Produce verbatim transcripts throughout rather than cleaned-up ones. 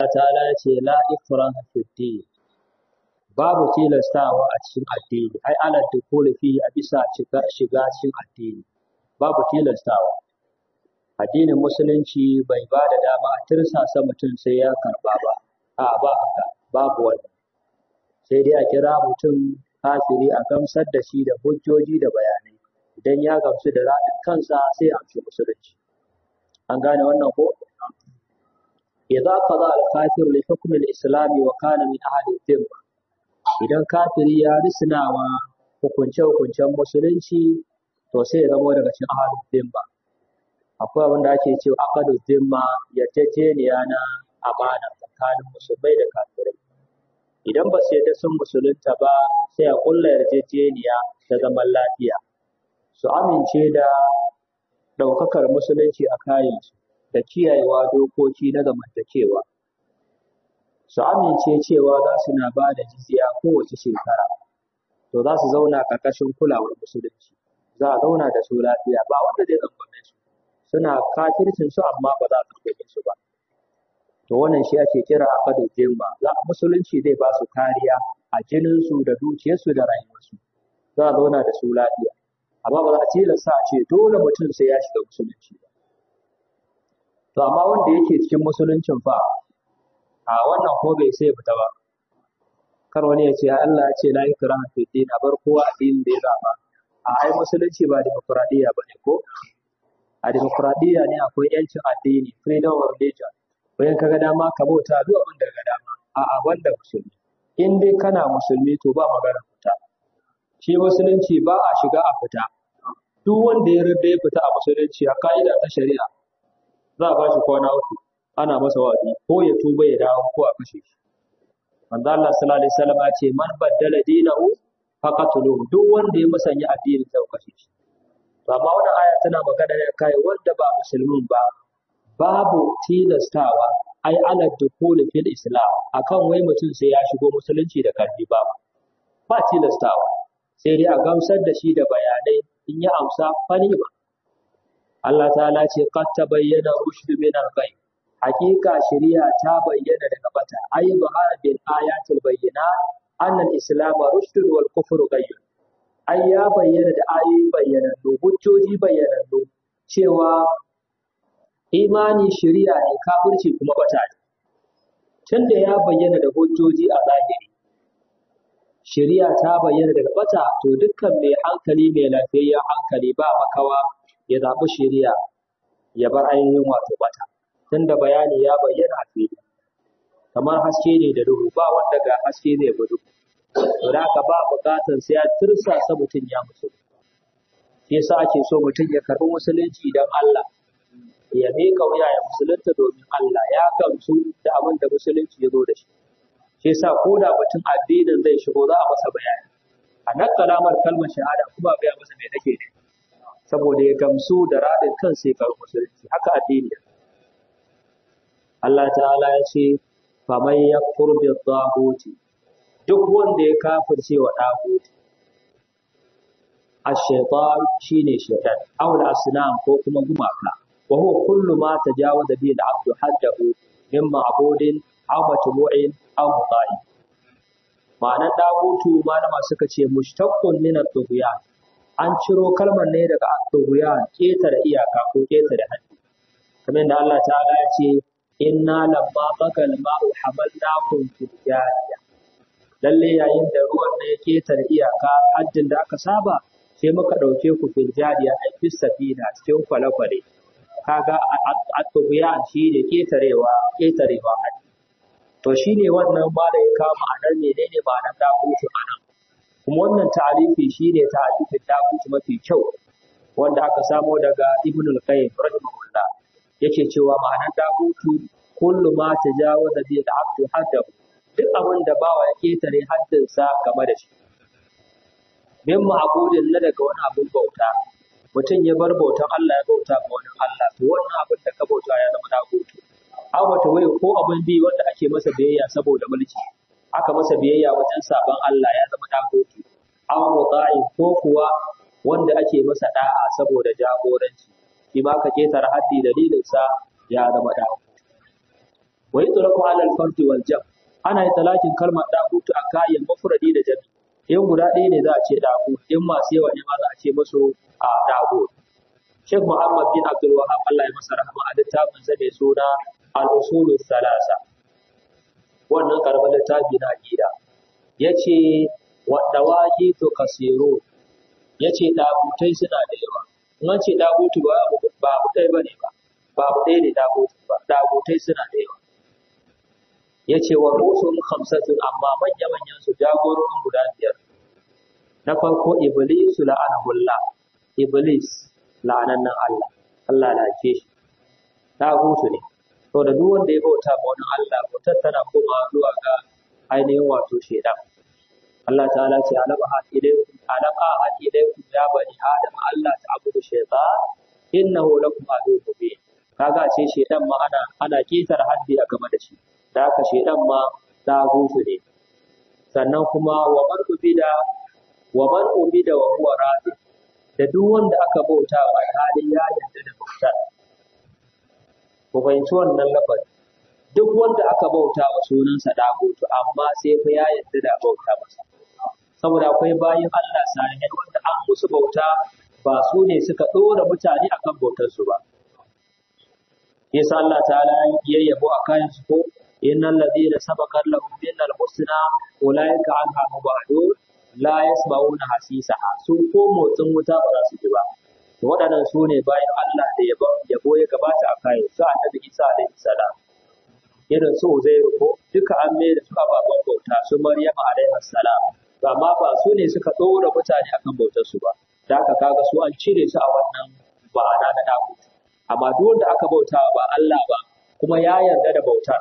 ta'ala ya ce la ikraha fid din, babu tilastawa a cikin addini, ai ala dukuli fi a bisa shiga shiga cikin addini, babu tilastawa. Addinin musulunci bai ba da dama a tirsasa mutum sai ya karba ba, a ba haka, babu wani. Sai dai a kira mutum kafiri a gamsar da shi da hujjoji da bayanai, idan ya gamsu da raɗin kansa sai a amshi musulunci. An gane wannan ko? Idza qada al-kafir li hukm al-islam wa kana min ahli dhimma, idan kafiri ya risnawa hukunce hukuncen musulunci to sai ya zama daga cikin ahli dhimma. Akwai abin da ake cewa aqadu dhimma, yarjejeniya na amana tsakanin musulmai da kafirai. Idan ba su yarda sun musulunta ba sai a kulla yarjejeniya ta zaman lafiya, su amince da ɗaukakar musulunci a kayansu da kiyayewa dokoki na zamantakewa, su amince cewa za su na ba da jizya kowace shekara, to za su zauna ƙarƙashin kulawar musulunci, za a zauna da su lafiya, ba wanda zai tsangwame su, suna kafircin su amma ba za a tsangwame su ba. To wannan shi ake kira aqdul dhimma, za musulunci zai ba su kariya a jininsu da dukiyarsu da rayuwarsu, za a zauna da su lafiya, amma ba za a tilasta a ce dole mutum sai ya shiga musulunci ba. To amma wanda yake cikin musuluncin fa, a wannan ko bai sai fita ba. Kar wani ya ce Allah ya ce la ikraha fid din, a bar kowa addinin da ya zaba. A ai musulunci ba demokradiyya bane ko? A demokradiyya ne akwai yancin addini, freedom of religion. Bayan kaga dama ka bauta duk abin da kaga dama. A'a banda musulmi. In dai kana musulmi to ba magana fita. Shi musulunci ba a shiga a fita. Duk wanda ya rada ya fita a musulunci a ka'ida ta shari'a za a ba shi kwana uku ana masa wa'azi ko ya tuba ya dawo ko a kashe shi. Manzo Allah sallallahu alaihi wasallam ya ce man baddala dinahu faqatuluhu, duk wanda ya musanya addinin sa kashe shi. To amma wannan aya tana magana ne kai wanda ba musulmin ba, babu tilastawa ai ala dukul fil islam akan wai mutum sai ya shigo musulunci da karfi ba ba tilastawa, sai dai a gamsar da shi da bayanai, in ya amsa fani ba. Allah ta'ala ce qad tabayyana rushd min al-ghay, hakika shari'a ta bayyana daga bata, ay zahara bil ayatil bayyinat anna al-islam rushd wal kufru ghay. Ai ya bayyana da ayoyi bayyanannu, hujjoji bayyanannu cewa imani shari'a ne, kafirci kuma bata ne. Tunda ya bayyana da hujjoji a zahiri, shari'a ta bayyana daga bata, to dukkan mai hankali mai lafiyayyen hankali ba makawa ya zaɓi shari'a ya bar ainihin wato bata, tunda bayani ya bayyana a fili, kamar haske ne da duhu, ba wanda ga haske zai bi duhu. To da haka ba buƙatar sai ya tirsasa mutum ya musu. Shi yasa ake so mutum ya karɓi musulunci don Allah, ya miƙa wuya ya musulunta domin Allah, ya gamsu da abin da musulunci ya zo da shi. Shi yasa ko da mutum addinin zai shigo za a masa bayani, a nan kalamar kalmar shahada kuma a gaya masa me take ne, saboda ya gamsu da raɗin kan sai karɓi musulunci, haka addini. Allah ta'ala ya ce faman yakfur bi taghuti, duk wanda ya kafirce wa taghuti, ash-shaytan shine shaytan, aw al-asnam ko kuma gumaka, wa huwa kullu ma tajawaza bi al-'abdu haddahu min ma'budin aw matbu'in aw muta'i. Ma'anar taghutu malama suka ce mushtaqqun min at-tughyan, an ciro kalmar ne daga at-tughyan, ketare iyaka ko ketare haddi. Kamar da Allah ta'ala ya ce inna lamma bagal ma'u hamalnakum fil jariya, lalle yayin da ruwan ne ya ketare iyaka haddin da aka saba sai muka dauke ku fil jariya ai fis safina, cikin kwale-kwale. Kaga at-tughyan shi ne ketarewa ketarewa haddi. To shine wannan ma da ya kawo ma'anar menene ma'anar dagutu anan, kuma wannan ta'arifi shine ta'arifin dagutu mafi kyau wanda aka samo daga Ibn al-Qayyim rahimahullah. Yake cewa ma'anar dagutu kullu ma tajawaza bi al-'abdu haddahu, duk abin da bawa ya ketare haddinsa game da shi. Min ma'budin na daga wani abin bauta, mutum ya bar bautan Allah ya bauta ga wani Allah, to wannan abin da ka bauta ya zama dagutu. Aw wata wai ko abin bi wanda ake masa biyayya saboda mulki, aka masa biyayya wajen saban Allah ya zama dagutu. Aw muta'i ko kuwa wanda ake masa da'a saboda jagoranci, shi ma ka ketare haddi dalilin sa ya zama dagutu. wa yutraku ala al-fardi wal jam ana yi talakin kalmar dagutu a kayan mufradi da jami in guda ɗaya ne za a ce dagu in masu yawa ne ma za a ce musu a dagu Sheikh Muhammad bin Abdul Wahhab Allah ya masa rahama a littafin sa mai suna al-usul thalatha wannan karamin littafi na aqida yace wa dawahi to kasiru yace dagutai suna da yawa in an ce dagutu ba ba abu ɗaya bane ba ba abu ɗaya ne dagutu ba dagutai suna da yawa yace wa rusul khamsatun amma manya manyan su jagororin guda biyar na farko iblis la'anahullah iblis la'anannan Allah Allah la'ake shi dagutu ne to da duk wanda ya bauta ma wani Allah bautar tana koma zuwa ga ainihin wato shedan Allah ta'ala ce alam ha ilaykum alam ha ilaykum ya bani adam Allah ta'budu shaytan innahu lakum aduwwun mubin kaga ce shedan ma ana ana kitar haddi a game da shi da haka shedan ma dagutu ne sannan kuma wa man ubida wa man ubida wa huwa radi da duk wanda aka bauta wa halin ya yarda da bautar ku fahimci wannan lafazi duk wanda aka bauta wa sunansa dagutu amma sai fa ya yarda da bauta masa saboda akwai bayin Allah salihai wanda an musu bauta ba su ne suka dora mutane akan bautar su ba yasa Allah ta'ala ya yabo a kayan su ko innal ladina sabaqat lahum minal husna ulaika anha mubadun la yasma'una hasisaha su ko motsin wuta ba za su ji ba waɗannan su ne bayan Allah da yabo yabo ya gabata a kayan su annabi Isa alaihi salam irin su Uzairu ko duka an mai da su ababen bauta su Maryam alaihi salam amma ba su ne suka ɗora mutane akan bautar su ba da haka kaga su an cire su a wannan ba'ana na daku amma duk wanda aka bauta ba Allah ba kuma ya yarda da bautar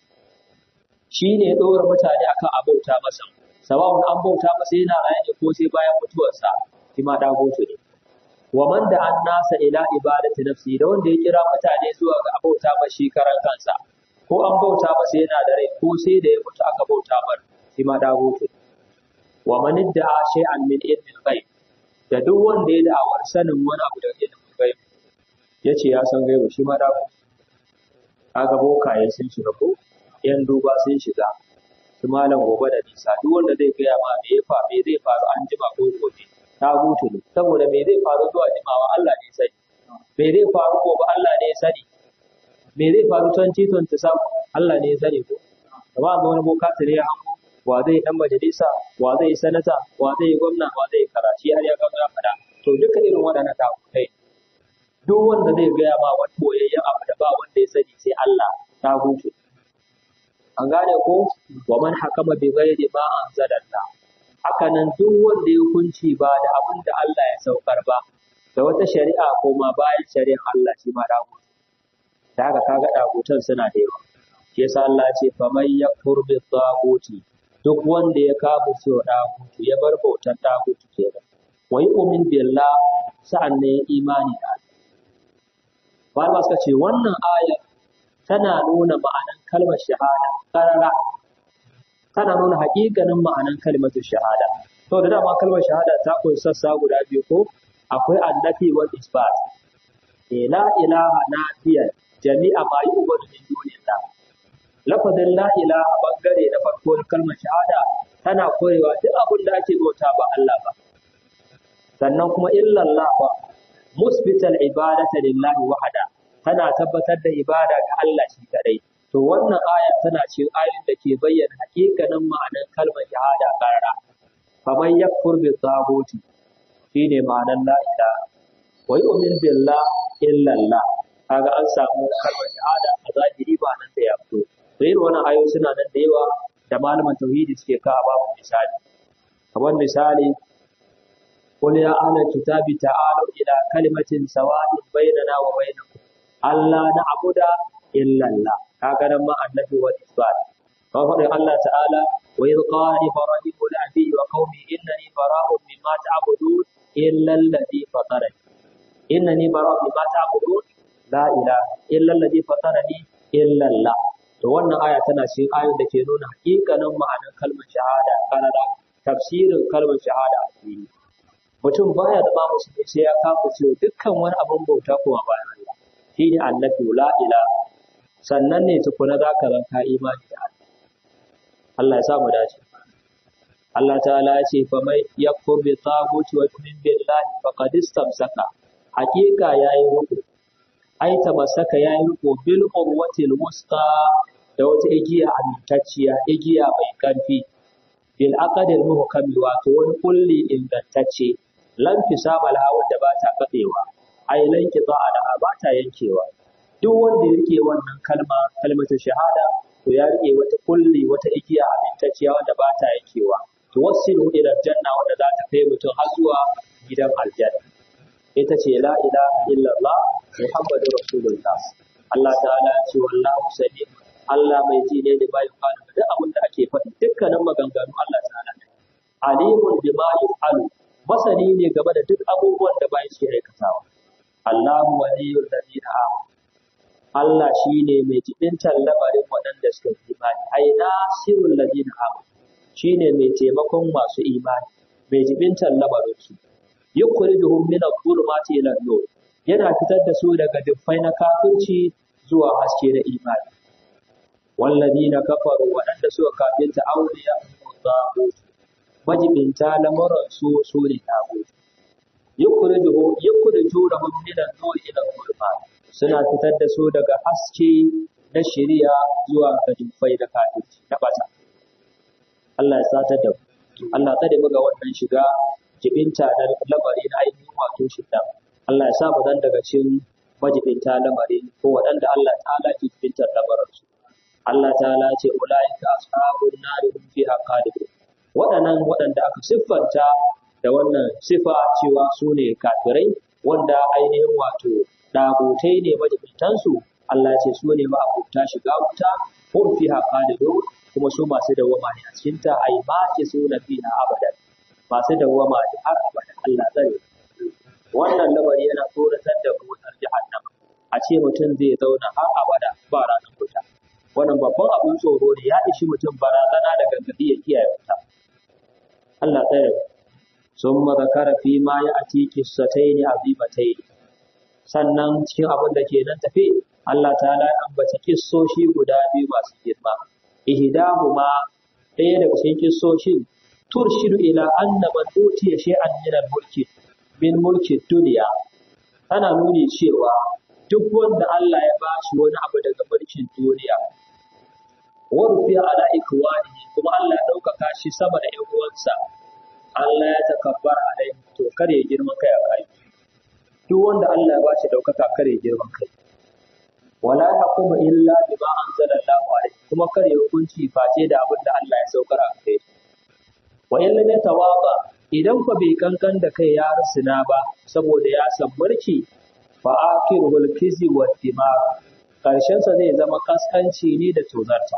shi ne ɗora mutane akan a bauta masa sawa'un an bauta masa yana raye ne ko sai bayan mutuwarsa shi ma dagoto ne wa man da an nasa ila ibadati nafsi da wanda ya kira mutane zuwa ga abauta ba shi karan kansa ko an bauta masa yana da rai ko sai da ya mutu aka bauta mar shi ma dagoto wa man idda'a shay'an min ilmi al-ghaib da duk wanda ya da'awar sanin wani abu daga ilmin ghaib yace ya san gaibu shi ma dagoto kaga bokaye sun shiga ko yan duba sun shiga su malam gobe da nisa duk wanda zai gaya ma me ya faru me zai faru an jima ko gobe ta hutu ne saboda me zai faru zuwa jimawa Allah ne sani me zai faru gobe Allah ne sani me zai faru twenty twenty-seven Allah ne sani ko amma ga wani boka tare ya hango wa zai dan majalisa wa zai sanata wa zai gwamna wa zai karaci har ya ga fada to duka irin waɗannan ta kai duk wanda zai gaya ma wani boyayyen abu da ba wanda ya sani sai Allah ta hutu an gane ko wa man hakama bi ghairi ma anzalallah haka nan duk wanda ya hukunci ba da abin da Allah ya saukar ba da wata shari'a ko ma bayan shari'ar Allah shi ma dago da haka kaga dagutan suna da yawa shi yasa Allah ya ce fa man yakfur bi daguti duk wanda ya kafu so dagutu ya bar bautar dagutu kenan wa yu'min billah sa'an ne imani da Allah ba suka ce wannan aya tana nuna ma'anan kalmar shahada karara tana nuna haƙiƙanin ma'anan kalmar shahada to da dama kalmar shahada ta kunshi sassa guda biyu ko akwai annafi wal isbat la ilaha nafiyan jami'a ma yu'budu min dunillah lafazin la ilaha bangare na farko na kalmar shahada tana koyewa duk abin da ake bauta ba Allah ba sannan kuma illallah ba musbital ibadata lillahi wahda tana tabbatar da ibada ga Allah shi kadai to wannan aya tana cikin ayoyin da ke bayyana hakikanin ma'anar kalmar shahada karara kamar yakfur bi taguti shine ma'anar la ilaha wa yu'min billah illa Allah kaga an samu kalmar shahada a zahiri ba nan da ya fito to irin wannan ayoyi suna nan da yawa da malaman tauhidi suke kawo babu misali kamar misali qul ya ahlal kitabi ta'alu ila kalimatin sawa'in bainana wa bainakum alla na'budu illa Allah kaga nan ma annabi wa isbat wa fa Allah ta'ala wa idh qala ibrahim li abihi wa qaumi innani bara'un mimma ta'budun illa alladhi fatarani innani bara'un mimma ta'budun la ilaha illa alladhi fatarani illa Allah to wannan aya tana cikin ayoyin da ke nuna hakikanin ma'anar kalmar shahada kanada tafsirin kalmar shahada a fili mutum baya zama musulmi sai ya kafa cewa dukkan wani abin bauta kuma bayan Allah shine annabi la ilaha sannan ne tukuna za ka zan ka imani da Allah. Allah ya samu dace. Allah ta'ala ya ce fa mai yakfur bi taguti wa yu'min billahi faqad istamsaka, hakika yayi ruku ai tamasaka yayi ruku bil urwatil wusta, da wata igiya amintacciya, igiya mai karfi, bil aqdil muhkami, wato wani kulli ingantacce, lan fisabal hawa da ba ta katsewa, ai lan qita'a da ba ta yankewa. Duk wanda ya rike wannan kalma kalmatu shahada to ya rike wata kulli, wata igiya amintacciya wanda ba ta yankewa, to wasilu ila janna, wanda za ta kai mutum har zuwa gidan aljanna. Ita ce la ilaha illallah muhammadu rasulullah. Allah ta'ala ya ce wallahu sami, Allah mai ji ne da bayan kana da abin da ake faɗi, dukkanin maganganu Allah ta'ala ne. Alimun bima yuf'alu, masani ne game da duk abubuwan da bayan shi aikatawa. Allahu waliyul ladina amanu, Allah shine mai jibintar lamarin waɗanda suka yi imani. Ai nasirul ladina amanu, shine mai taimakon masu imani, mai jibintar lamarin su. Yukhrijuhum min adh-dhulumati ila an-nur, yana fitar da su daga dufai na kafirci zuwa haske na imani. Walladina kafaru, waɗanda suka kafirta auliya tagut, majibinta lamuran su su ne tagut. Yukhrijuhum yukhrijuhum min an-nur ila adh-dhulumat, suna fitar da su daga haske na shari'a zuwa ga dufai na kafirci na bata. Allah ya satar da mu. Allah tsare mu ga wannan shiga jibinta da lamari na ainihin wato shida. Allah ya sa mu dan daga cikin majibinta lamari ko waɗanda Allah ta'ala ke jibinta lamarin su. Allah ta'ala ce ulaika ashabun nar hum fiha khalidun. Waɗannan waɗanda aka siffanta da wannan sifa cewa su ne kafirai, wanda ainihin wato dagutai ne majibintan su, Allah ce su ne ma'abuta shiga wuta, hum fiha khalidun, kuma su masu dawama ne a cikin ta, ai ma ke su na fiha abadan, masu dawama ne har abada. Allah tsare. Wannan lamari yana tsoratar da wutar jahannama, a ce mutum zai zauna har abada ba ranar wuta. Wannan babban abin tsoro ne, ya ishi mutum barazana da gargaɗi ya kiyaye wuta. Allah tsare. Sun mazakara fi ma ya ati kissatai ne azimatai, sannan cikin abin da ke nan tafe Allah ta ya ambata kissoshi guda biyu masu girma. Ihdahuma, ɗaya daga cikin kissoshin, turshidu ila anna man utiya shay'an min al-mulki min mulki dunya, tana nuni cewa duk wanda Allah ya bashi wani abu daga mulkin duniya, wa rufi'a ala ikwanihi, kuma Allah ya ɗaukaka shi sama da ƴan uwansa, Allah ya takabbar alai, to kare girman kai a kai. Duk wanda Allah ya bashi ɗaukaka kare girman kai. Wala yaqumu illa bima anzalallahu alaihi, kuma kare hukunci face da abin da Allah ya saukar a kai. Wa in lam yatawaba, idan fa bai kankan da kai ya rusuna ba saboda ya san mulki, fa akirul kizi wa dimar, karshen sa zai zama kaskanci ne da tozarta.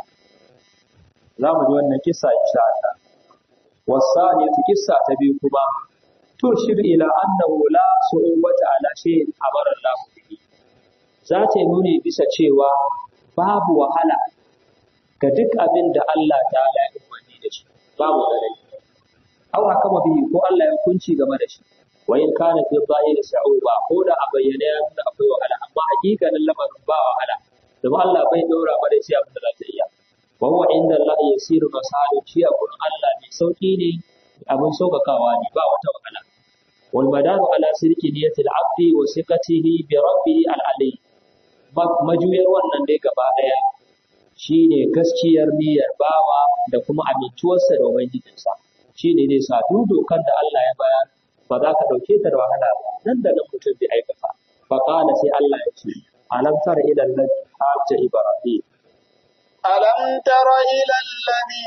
Za mu ji wannan kissa insha Allah. Wasani kissa ta biyu kuma, turshid ila annahu la su'ubata ala shay'in amara Allah bihi, za ta nuni bisa cewa babu wahala ga duk abin da Allah ta'ala ya umarni da shi, babu zalai. Aw hakama bihi, ko Allah ya hukunci game da shi. Wa in kana fi dhahiri sa'uba, ko da a bayyane ya nuna akwai wahala, amma hakikanin lamarin ba wahala, domin Allah bai daura ba da shi abin da za ta iya. Wa huwa inda Allah yasiru masalu, shi a gurin Allah mai sauki ne, abin saukakawa ne, ba wata wahala. Wal madaru ala sirki niyatil abdi wa siqatihi bi rabbihi al-ali, majuyar wannan dai gaba daya shine gaskiyar niyyar bawa da kuma amintuwarsa da ubangijinsa. Shi ne zai sa duk dokar da Allah ya bayar ba za ka ɗauke ta da wahala ba, nan da nan mutum zai aikata. Fa qala, sai Allah ya ce, alam tara ila allazi hajja ibrahim alam tara ila allazi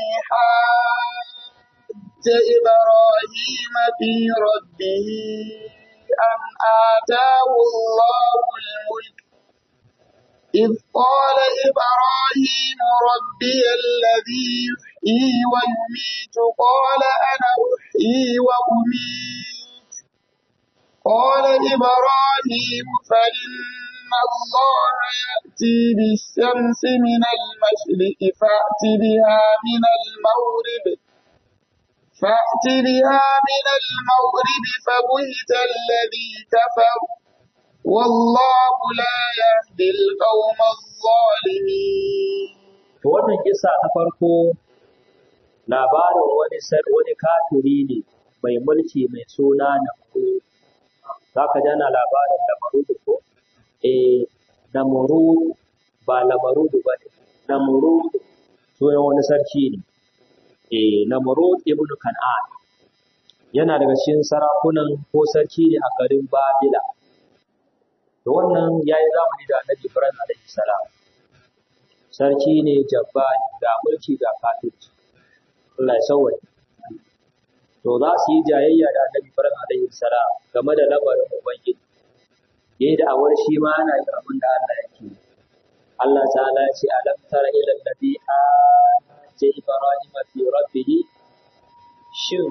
hajja ibrahim fi rabbih an ataahu Allahu al-mulk إذ قال إبراهيم ربي الذي يحيي ويميت قال أنا أحيي وأميت قال إبراهيم فإن الله يأتي بالشمس من المشرق فأت بها من المغرب فأت بها من المغرب فبهت الذي كفر والله لا يهدي القوم الظالمين. To wannan kissa ta farko labarin wani sar wani kafiri ne mai mulki mai suna Namrud. Zaka ji ana labarin Namrud ko? Eh, Namrud ba Namrud ba ne. Namrud sunan wani sarki ne. Eh, Namrud ibn Kan'an yana daga cikin sarakunan ko sarki ne a garin Babila. To wannan yayi zamani da Annabi Ibrahim alaihi salam. Sarki ne jabbari ga mulki ga kafirci. Allah ya sauwaye. To za su yi jayayya da Annabi Ibrahim alaihi salam game da lamarin Ubangiji. Yayi da awar shi ma yana yin abin da Allah yake. Allah ta'ala ya ce alam tara ila alladhi hajja Ibrahim fi rabbih shin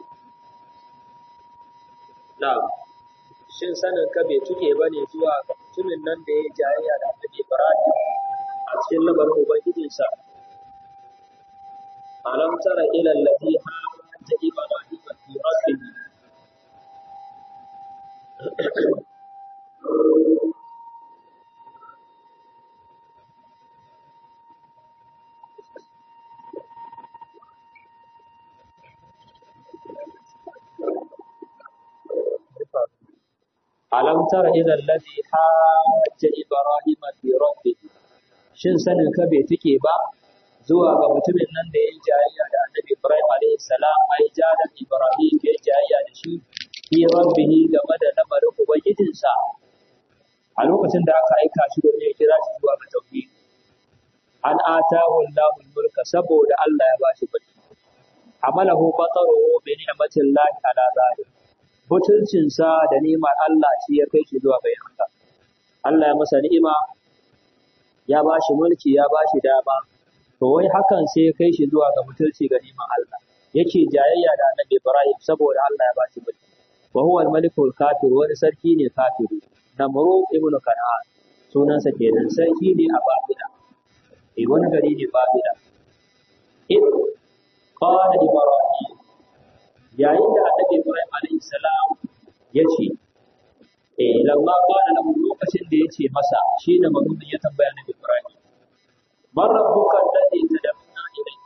na shin sanin ka bai tuke bane zuwa ga mutumin nan da ya jayayya da Annabi Ibrahim a cikin lamarin Ubangijinsa. Alam tara ila alladhi hajja Ibrahim fi rabbih Alam tara ila alladhi hajja Ibrahim fi rabbih shin sanin ka bai tuke ba zuwa ga mutumin nan da ya yi jayayya da Annabi Ibrahim alaihi salam ai jada Ibrahim ya jayayya da shi fi rabbihi game da lamarin ubangijinsa a lokacin da aka aika shi domin ya kira shi zuwa ga tauhid an atahu Allahu mulka saboda Allah ya bashi mulki amalahu bataruhu bi ni'matillahi ala zalik mutuncinsa da ni'mar Allah shi ya kai shi zuwa ga haka Allah ya masa ni'ima ya bashi mulki ya bashi dama to wai hakan sai ya kai shi zuwa ga mutunci ga ni'mar Allah yake jayayya da Annabi Ibrahim saboda Allah ya bashi mulki wa huwa al-malikul kafir wani sarki ne kafiri Namrud ibn Kan'an sunansa kenan sarki ne a Babila eh wani gari ne Babila id qala Ibrahim yayin da Annabi Ibrahim alaihi salam yace eh lamma qala lahu lokacin da yace masa shi da mamunin ya tambaya Annabi Ibrahim man rabbuka alladhi tad'una ilayhi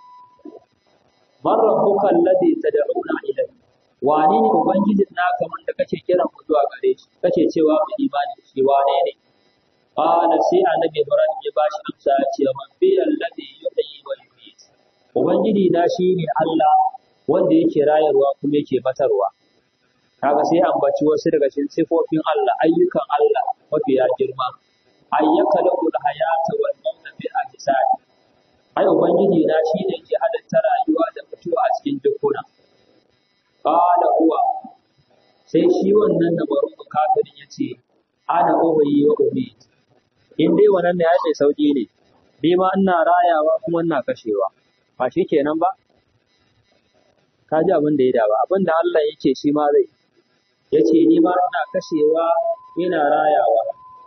man rabbuka alladhi tad'una ilayhi wane ne ubangijin naka wanda kake kiran mu zuwa gare shi kace cewa mu imani shi wane ne qala sai Annabi Ibrahim ya bashi amsa ya ce man bi alladhi yuhyi wa yumiit ubangiji na shine Allah wanda yake rayarwa kuma yake batarwa kaga sai ambaci wasu daga cikin sifofin Allah ayyukan Allah mafiya girma ayyaka lahu hayata wal mauta bi ajsad ai ubangiji na shine ke halatta rayuwa da mutuwa a cikin dukkuna qala huwa sai shi wannan da baro kafirin yace ana ubayyi wa umit in dai wannan ne ya ce sauki ne ni ma ina rayawa kuma ina kashewa ba shikenan ba ka ji abin da ya dawa abin da Allah yake shi ma zai yace ni ma ina kashewa ina rayawa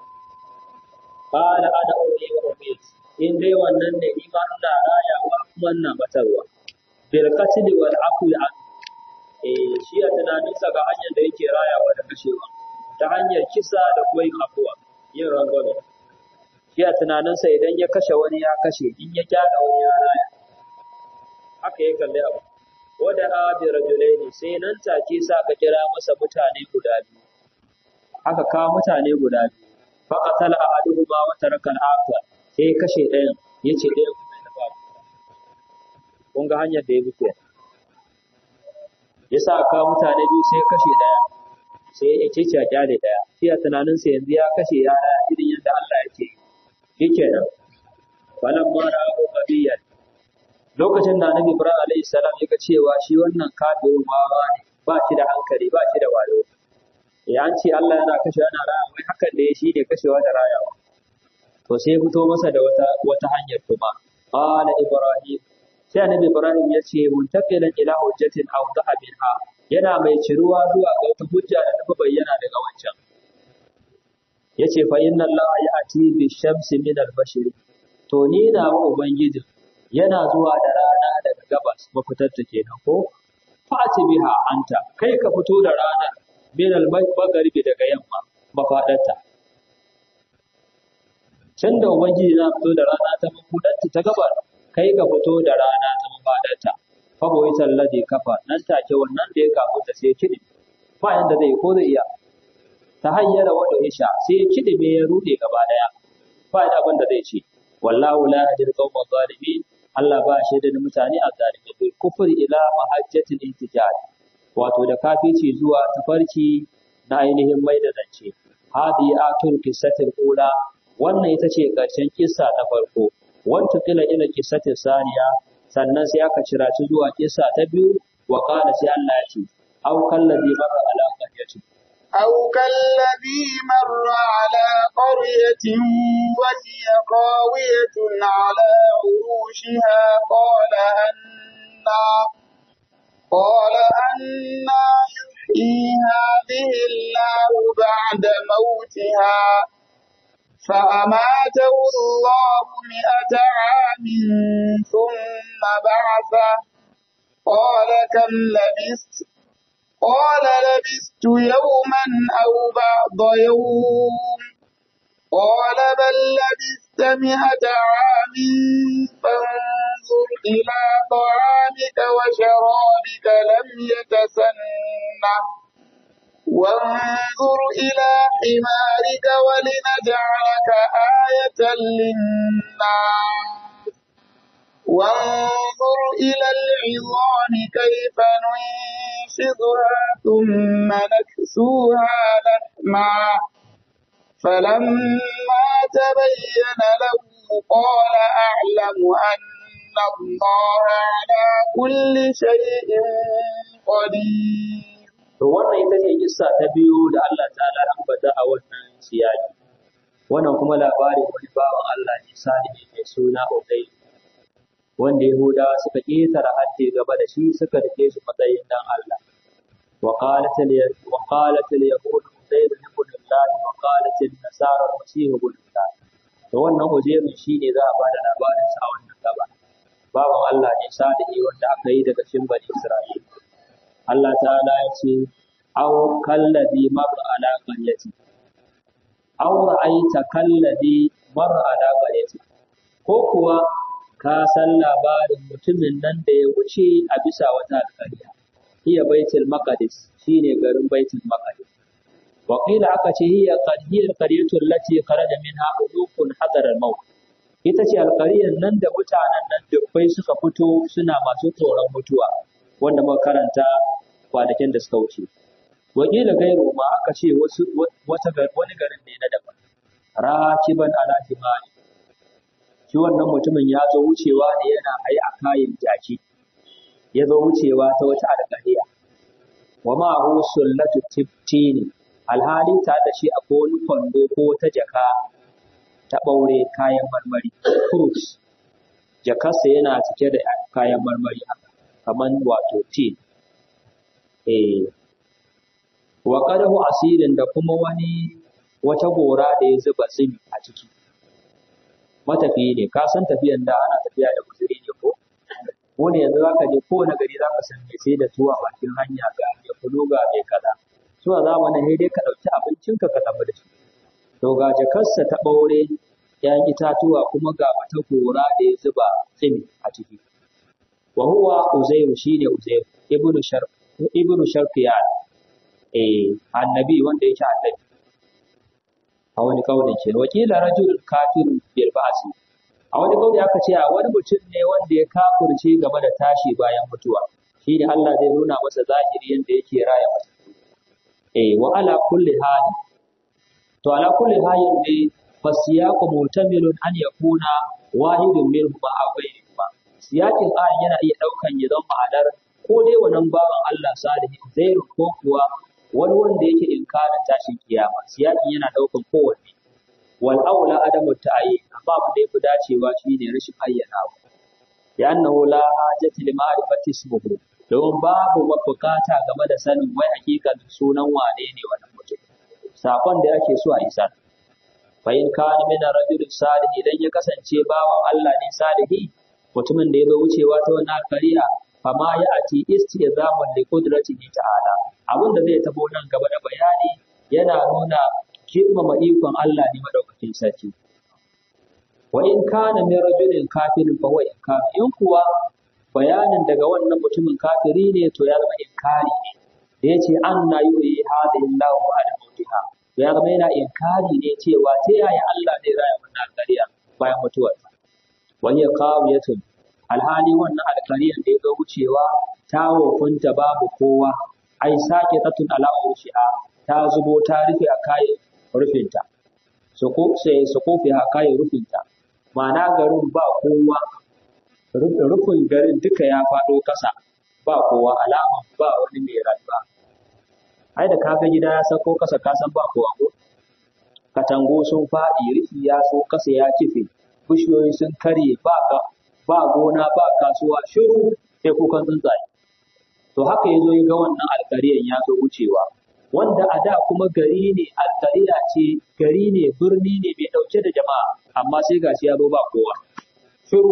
qala ana ubayyi wa umit in dai wannan ne ni ma ina rayawa kuma ina batarwa bil qatl wal afwi an eh shi a tunaninsa ga hanyar da yake rayawa da kashewa ta hanyar kisa da kuma yin afuwa yin rangwame shi a tunaninsa idan ya kashe wani ya kashe in ya kyada wani ya raya haka ya kalli abu wada abi rajulaini sai nan take sa ka kira masa mutane guda biyu aka kawo mutane guda biyu fa qatala ahaduhuma wa taraka al-akhar sai kashe ɗayan yace ɗayan kuma ya ba kun ga hanyar da ya bi kenan yasa ka mutane biyu sai kashe daya sai ya ce ya kyale daya shi a tunanin sa yanzu ya kashe ya daya irin yadda Allah yake shikenan falan mara abu qabiyan lokacin da Annabi Ibrahim alaihi salam ya ga cewa shi wannan kafirin wawa ne ba shi da hankali ba shi da wayo ya an ce Allah yana kashe yana raya wai hakan da ya shi ne kashewa da rayawa to sai ya fito masa da wata wata hanyar kuma qala Ibrahim sai Annabi Ibrahim ya ce muntaqilan ila hujjatin aw minha yana mai ciruwa zuwa ga wata hujja da ta bayyana daga wancan yace fa inna Allah ya'ti bi shamsi min al-bashir to ni na wa ubangiji yana zuwa da rana daga gabas mafitar ta kenan ko fa'ati biha anta kai ka fito da rana min al-maghribi daga yamma mafadarta can da ubangiji za fito da rana ta mafudarta ta gabar kai ga fito da rana ta mafadarta fa boyi tallaje kafa nan take wannan da ya kafu ta sai kidi ba yanda zai ko zai iya ta hayyara wanda isha sai kidi me ya rude gaba daya ba da abin da zai ce wallahu la yahdi qawma zalimin Allah ba shi da mutane a zalimi bil kufri ila mahajjatil intijaj wato da kafici zuwa tafarki na ainihin mai da zance hadi atul qissatil ula wannan ita ce ƙarshen kissa ta farko wanta kila ila kissatin saniya sannan sai aka cira ci zuwa kissa ta biyu wa qala sai Allah ya ce aw kallazi maka ala qaryati أو كالذي مر على قرية وهي خاوية على عروشها قال أنا قال أنا يحيي هذه الله بعد موتها فأماته الله مئة عام ثم بعثه قال كم لبثت قال لبثت يوما أو بعض يوم قال بل لبثت مئة عام فانظر إلى طعامك وشرابك لم يتسنه وانظر إلى حمارك ولنجعلك آية للناس وانظر إلى العظام كيف ننشدها ثم نكسوها لحما فلما تبين له قال أعلم أن الله على كل شيء قدير. wannan ita ce kissa ta biyu da Allah ta'ala ambata a wannan siyaki. Wannan kuma labarin wani bawan Allah ne salihi mai suna Uday wanda Yahudawa suka ƙetare haddi gaba da shi suka rike shi matsayin dan Allah. Wa qalat al wa qalat al yahud Uzair ibn Allah wa qalat an nasara Masih ibn Allah. To wannan Uzair shi ne za a bada labarin sa a wannan gaba. Bawan Allah ne salihi wanda aka yi daga cikin Bani Isra'ila. Allah ta'ala ya ce aw kallazi mar ala qaryati aw ra'aita kallazi mar ala qaryati ko kuwa ka san labarin mutumin nan da ya wuce a bisa wata alƙarya hiya baitul maqdis shine garin baitul maqdis wa qila aka ce hiya qadiyal qaryatu allati kharaja minha ulukun hadar al-maut ita ce alƙaryar nan da mutanen nan dubbai suka fito suna masu tsoron mutuwa wanda muka karanta kwanakin da suka wuce wakila gairu ma aka ce wasu wata wani garin ne na daban rakiban ala himani shi wannan mutumin ya zo wucewa ne yana ai a kayan jaki ya zo wucewa ta wata alƙariya wa ma hu sullatu tibtini alhali ta da shi a wani kwando ko ta jaka ta ɓaure kayan marmari fruits jakarsa yana cike da kayan marmari kamar wato tea eh wa qadahu asirin da kuma wani wata gora da ya zuba tsimi a ciki matafiyi ne ka san tafiyan da ana tafiya da guzuri ne ko wani yanzu zaka je kowane gari zaka san me sai da tuwa bakin hanya ga ya kudu ga mai kaza su a zamanin sai dai ka dauki abincinka ka tafi da shi to ga jakarsa ta ɓaure ‘yan itatuwa kuma ga wata gora da ya zuba tsimi a ciki. Wa huwa Uzairu shi ne Uzairu, Ibnu Shar Ibnu Sharqiyan, eh annabi wanda yake annabi. A wani kaulin ce, wakila rajulun kafirun bil ba'si. A wani kauli aka ce a wani mutum ne wanda ya kafirce game da tashi bayan mutuwa. Shi ne Allah zai nuna masa zahiri yadda yake raya masa. Eh wa ala kulli hali. To ala kulli halin dai fasiyaqu mutamilun an yakuna wahidun minhuma aw ghayrihima siyakin ayan yana iya daukan ya zama ma'anar ko dai wannan baban Allah salihi zai ko kuwa wani wanda yake inkarin tashin kiyama siyakin yana daukan kowanne wal aula adamu ta'ayyi amma abin da yafi dacewa shine rashin ayyanawa ya annahu la hajati li ma'rifati ismihi don babu bukata game da sanin wai hakikan sunan wane ne wannan mutum sakon da ake so a isar fa in kana min rajul salih idan ya kasance bawan Allah ne salihi mutumin da ya zo wucewa ta wannan kariya fa ma ya ati istizamun li qudratihi ta'ala abin da zai tabo nan gaba da bayani yana nuna girmama ikon Allah ne madaukakin sarki wa in kana min rajulin kafirin fa huwa inkar in kuwa bayanin daga wannan mutumin kafiri ne to ya zama inkari ne da yace anna yuhi hadhihi Allahu ba'da mautiha to ya zama yana inkari ne cewa ta yaya Allah zai raya wannan alƙarya bayan mutuwarsa wa hiya qawiyatun alhali wannan alƙaryar da ya zo wucewa ta wofinta babu kowa ai sake tatun ala urushiha ta zubo ta rufe a kayan rufinta su ko sai su kofi a kayan rufinta ma'ana garin ba kowa rufin garin duka ya faɗo ƙasa ba kowa alama ba wani mai rayuwa ai da kaga gida ya sako ƙasa ka san ba kowa ko katango sun faɗi rufi ya so ƙasa ya kife bishiyoyi sun kare ba ka ba gona ba kasuwa shiru sai kukan tsuntsaye to haka yazo ya ga wannan alƙariyar ya zo wucewa wanda a da kuma gari ne alƙariya ce gari ne birni ne mai ɗauke da jama'a amma sai gashi ya zo ba kowa shiru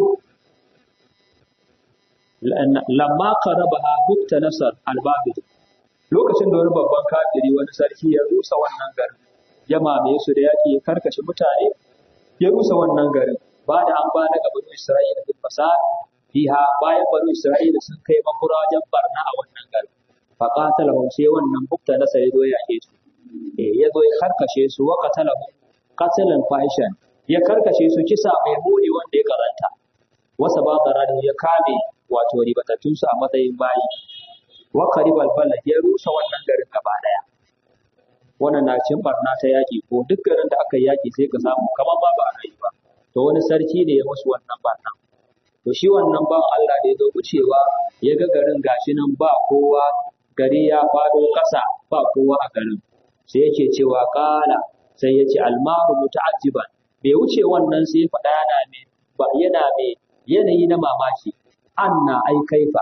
lamma qarabaha bukta nasar al-babil lokacin da wani babban kafiri wani sarki ya rusa wannan garin ya mamaye su da yaki ya karkashe mutane ya rusa wannan garin ba da an ba daga banu Isra'ila bil fasad fiha bayan banu Isra'ila sun kai makura wajen barna a wannan garin fa qatalahum sai wannan bukta nasar ya zo ya yake su eh ya zo ya karkashe su wa qatalahum qatalan fahishan ya karkashe su kisa mai muni wanda ya karanta wasa ba darani ya kame wato ribatattun su a matsayin bayi wa qaribal balad ya rusa wannan garin gaba daya wannan na cin barna ta yaki ko duk garin da aka yaki sai ka samu kamar ba ba a yi ba to wani sarki ne ya musu wannan barna to shi wannan ba Allah da ya zo wucewa ya ga garin gashi nan ba kowa gari ya fado kasa ba kowa a garin sai yake cewa kala sai ya ce almaru muta'ajjiban bai wuce wannan sai ya faɗa yana mai ba yana mai yanayi na mamaki anna ai kaifa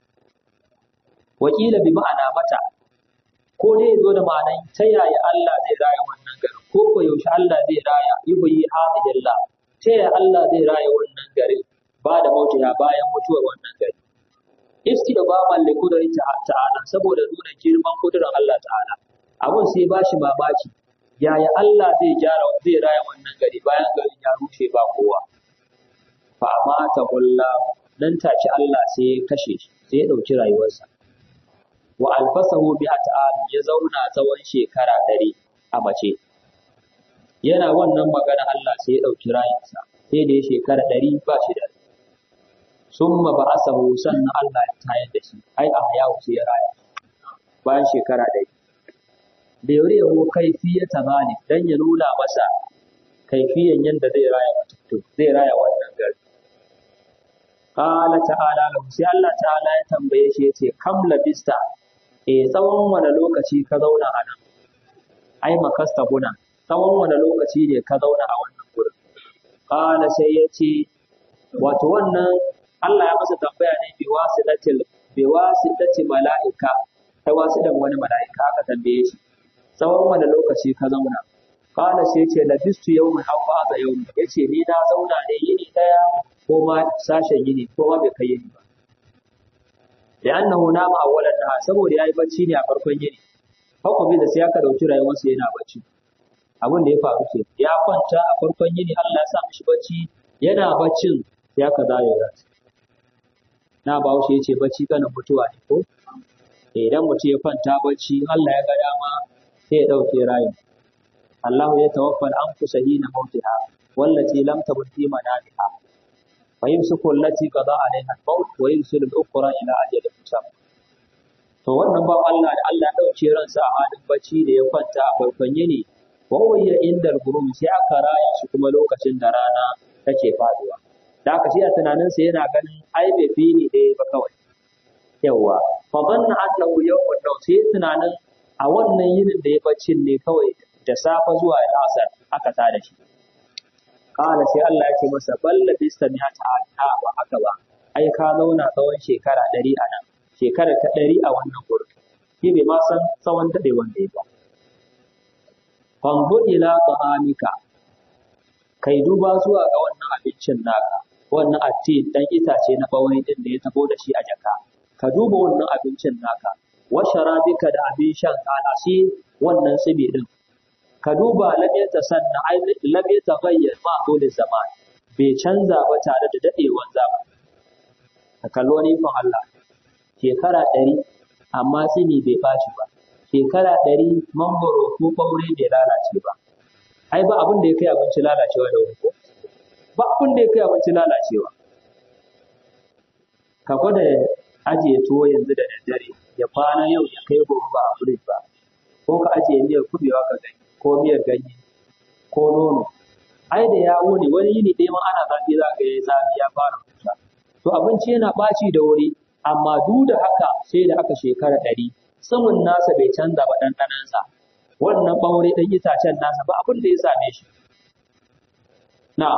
wakila bi ma'ana mata ko dai zo da ma'anan ta yaya Allah zai raya wannan garin ko ko yaushe Allah zai raya yuhyi hadillah ta yaya Allah zai raya wannan garin ba da mautiya bayan mutuwar wannan gari istiqbaman li qudrati ta'ala saboda nuna girman kudurar Allah ta'ala abun sai ba shi mamaki yaya Allah zai gyara zai raya wannan gari bayan garin ya rushe ba kowa fa amata kullahu nan take Allah sai ya kashe shi sai ya dauki rayuwarsa wa alfasahu bi at'am ya zauna tsawon shekara ɗari a mace yana wannan magana Allah sai ya dauki rayuwarsa sai da ya shekara ɗari ba shi da summa ba'asahu sannan Allah ya tayar da shi ai a hayawu sai ya raya bayan shekara ɗari da yore yawo kaifiyata zalik dan ya nuna masa kaifiyan yanda zai raya mutum zai raya wannan gari qala ta'ala lahu sai Allah ta'ala ya tambaye shi yace kam labista eh tsawon wani lokaci ka zauna a nan ai makasta guna tsawon wani lokaci ne ka zauna a wannan gurin qala sai yace wato wannan Allah ya masa tambaya ne bi wasilatil bi wasilati malaika ta wasilan wani malaika aka tambaye shi tsawon wani lokaci ka zauna qala sai yace labistu yawman aw ba'da yawm yace ni na zauna ne yini daya ko ma sashen yini ko ma bai kai yini ba da annahu nama awwalan nahar saboda yayi bacci ne a farkon yini haka bai da sai aka dauki rayuwarsa yana bacci abin da ya faru ke ya kwanta a farkon yini Allah ya sa mishi bacci yana baccin ya kaza ya rasu na bawo shi yace bacci kana mutuwa ne ko idan mutum ya kwanta bacci Allah ya ga dama sai ya dauke rayu Allah ya tawaffal anfusa hina mautiha wallati lam tamut fi manamiha فيمسك التي قضى عليها الموت ويرسل الأخرى إلى أجل مسمى to wannan ba Allah da Allah dauke ransa a halin bacci da ya kwanta a farkon yini wa huwa inda al-ghurub sai aka raya shi kuma lokacin da rana take faduwa da aka shi a tunanin sa yana ganin ai bai fili dai ba kawai yawa fa dhanna annahu yawmun naw sai tunanin a wannan yinin da ya baccin ne kawai da safa zuwa asar aka tada shi Kala sai Allah ya ce masa balla bista ni ta a ba haka ba ai ka zauna tsawon shekara ɗari a nan shekara ta ɗari a wannan gurin shi bai ma san tsawon daɗe wanda ya ba fanzu ila ta'amika kai duba zuwa ga wannan abincin naka wannan atti dan itace na bawai din da ya tabo da shi a jaka ka duba wannan abincin naka wa sharabika da abin shan kana shi wannan tsibi din ka duba lam yata sanna ai lam yata bayyana ma dole zaman bai canza ba tare da daɗewan zamani. Ka kalli wani ikon Allah, shekara ɗari amma tsini bai ɓaci ba, shekara ɗari mangoro ko ɓaure bai lalace ba. Ai ba abin da ya kai abinci lalacewa da wuri ko? Ba abin da ya kai abinci lalacewa. Ka gwada ajiye tuwo yanzu da daddare ya kwana yau ya kai gobe ba a firij ba, ko ka ajiye miyar kuɓewa ka gani ko miyar ganye ko nono. Ai da ya wuni wani yini ɗaya ma ana zafi za ka yi zafi ya fara kusa. To abinci yana ɓaci da wuri, amma duk da haka sai da aka shekara ɗari tsumin nasa bai canza ba ɗanɗanonsa. Wannan ɓaure ɗan itacen nasa ba abin da ya same shi. Na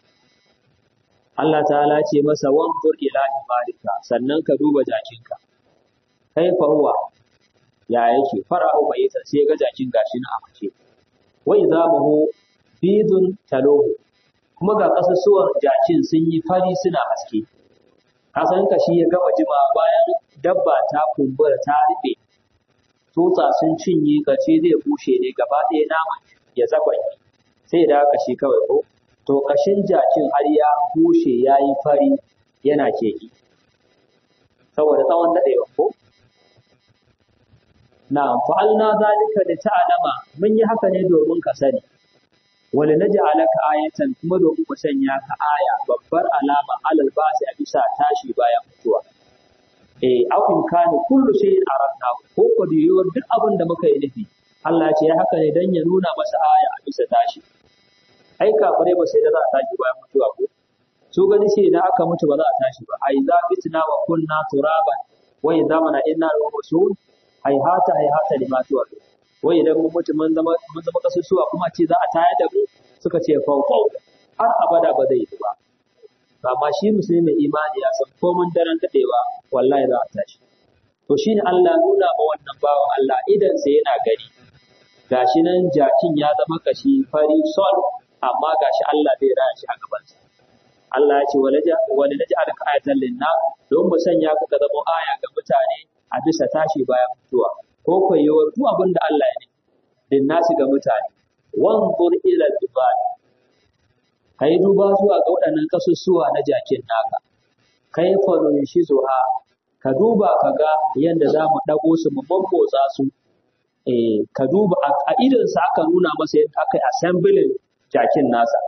Allah ta'ala ce masa wanzur ila himarika, sannan ka duba jakinka. Kaifa huwa ya yake fara'u bai ta sai ga jakin gashi na amace. Wai zamuhu bidun taluhu, kuma ga kasusuwan jakin sun yi fari suna haske. Kasan kashi ya gama jima bayan dabba ta kumbura ta rufe, tsutsa sun cinye kace zai bushe ne gaba ɗaya naman ya zagwanye sai da kashi kawai ko to kashin jakin har ya bushe ya yi fari yana keki saboda tsawon daɗewa ko na fa'alna zalika da ta'alama mun yi haka ne domin ka sani wani na ja'alaka ayatan kuma domin ku sanya ka aya babbar alama alal basi a bisa tashi bayan mutuwa eh akin kana kullu shay'in aradna ko ko yiwuwar duk abin da muka yi nufi Allah ya ce haka ne dan ya nuna masa aya a bisa tashi ai kafirai ba sai da za a tashi bayan mutuwa ko su gani sai idan aka mutu ba za a tashi ba ai za fitna wa kunna turaban wa idza mana inna rusul ai hata ai hata limatuwa wai idan mun mutu mun zama mun zama kasusuwa kuma ce za a tayar da mu suka ce fawfaw har abada ba zai yi ba amma shi musulmi mai imani ya san ko mun daren dadewa wallahi za a tashi to shine Allah nuna ma wannan bawan Allah idan sai yana gani gashi nan jakin ya zama kashi fari sol amma gashi Allah zai raya shi a gabansa Allah ya ce walaja walaja alaka ayatan linna don mu sanya ka zama aya ga mutane a bisa tashi bayan mutuwa ko koyewar duk abin da Allah ya ne din nasi ga mutane wanzur ila al-ibad kai duba zuwa ga waɗannan kasussuwa na jakin naka kai faru shi zuha ka duba ka ga yanda za mu dago su mu bambotsa su eh ka duba a idan sa aka nuna masa yadda aka yi assembling jakin nasa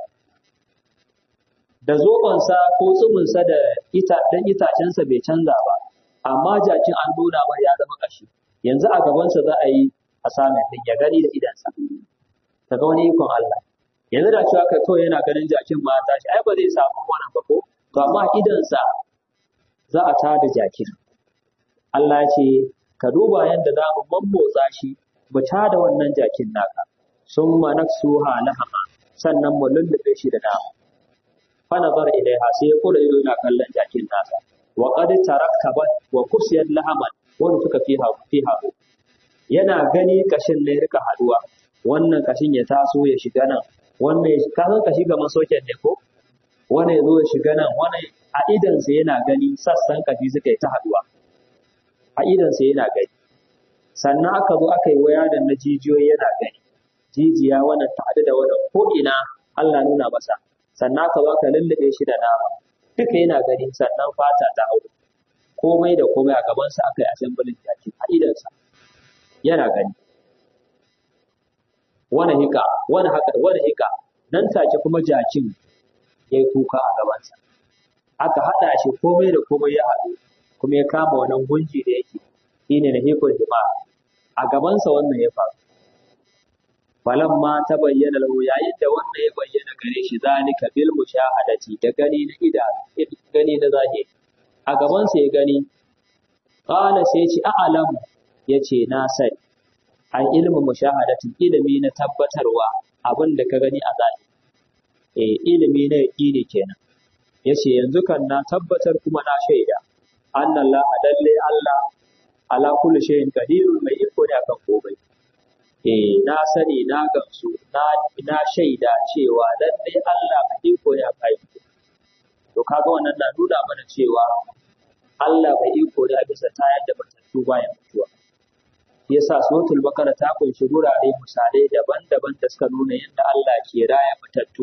da zobansa ko tsuminsa da ita dan itacensa bai canza ba amma jakin an nuna mar ya zama kashi yanzu a gabansa za a yi assignment din ya gani da idansa ta ga wani ikon Allah yanzu da cewa kai kawai yana ganin jakin ma ta shi ai ba zai samu wannan ba ko to amma idansa za a tada jakin Allah ya ce ka duba yadda za mu mammotsa shi mu tada wannan jakin naka summa naksuha lahama sannan mu lullube shi da nama fa nazar ilaiha sai ya kula ido yana kallon jakin nasa wa qad tarakkabat wa kusiyat lahaman wanda suka fi fiha yana gani kashin ne rika haduwa wannan kashin ya taso ya shiga nan wannan ka san kashi ga masoken ne ko wannan ya zo ya shiga nan wannan a idan sa yana gani sassan kashi suka yi ta haduwa a idan sa yana gani sannan aka zo aka yi waya da na jijiyoyi yana gani jijiya wannan ta hadu da wannan ko ina Allah nuna masa sannan aka zo aka lullube shi da nama duka yana gani sannan fata ta hau komai da komai a gabansa aka yi assembling jaki a idansa yana gani wani hika wani haka wani hika nan take kuma jakin ya yi kuka a gabansa aka haɗa shi komai da komai ya haɗu kuma ya kama wannan gunji da yake shine na hikul hima a gabansa wannan ya faru falamma ta bayyana lahu yayin da wannan ya bayyana gare shi zalika bil mushahadati da gani na ida gani na zahiri a gabansa ya gani qala sai ce a'lamu yace na sani ai ilmin mushahadatin ilimi na tabbatarwa abin da ka gani a zahiri eh ilimi na yaqini kenan yace yanzu kan na tabbatar kuma na shaida annallahu dalle Allah ala kulli shay'in qadirun mai iko ne akan komai eh na sani na gamsu na na shaida cewa lalle Allah mai iko ne akan komai to kaga wannan na nuna mana cewa Allah bai iko ne a bisa tayar da matattu bayan mutuwa yasa suratul baqara ta kunshi gurare misalai daban-daban da suka nuna yadda Allah ke raya matattu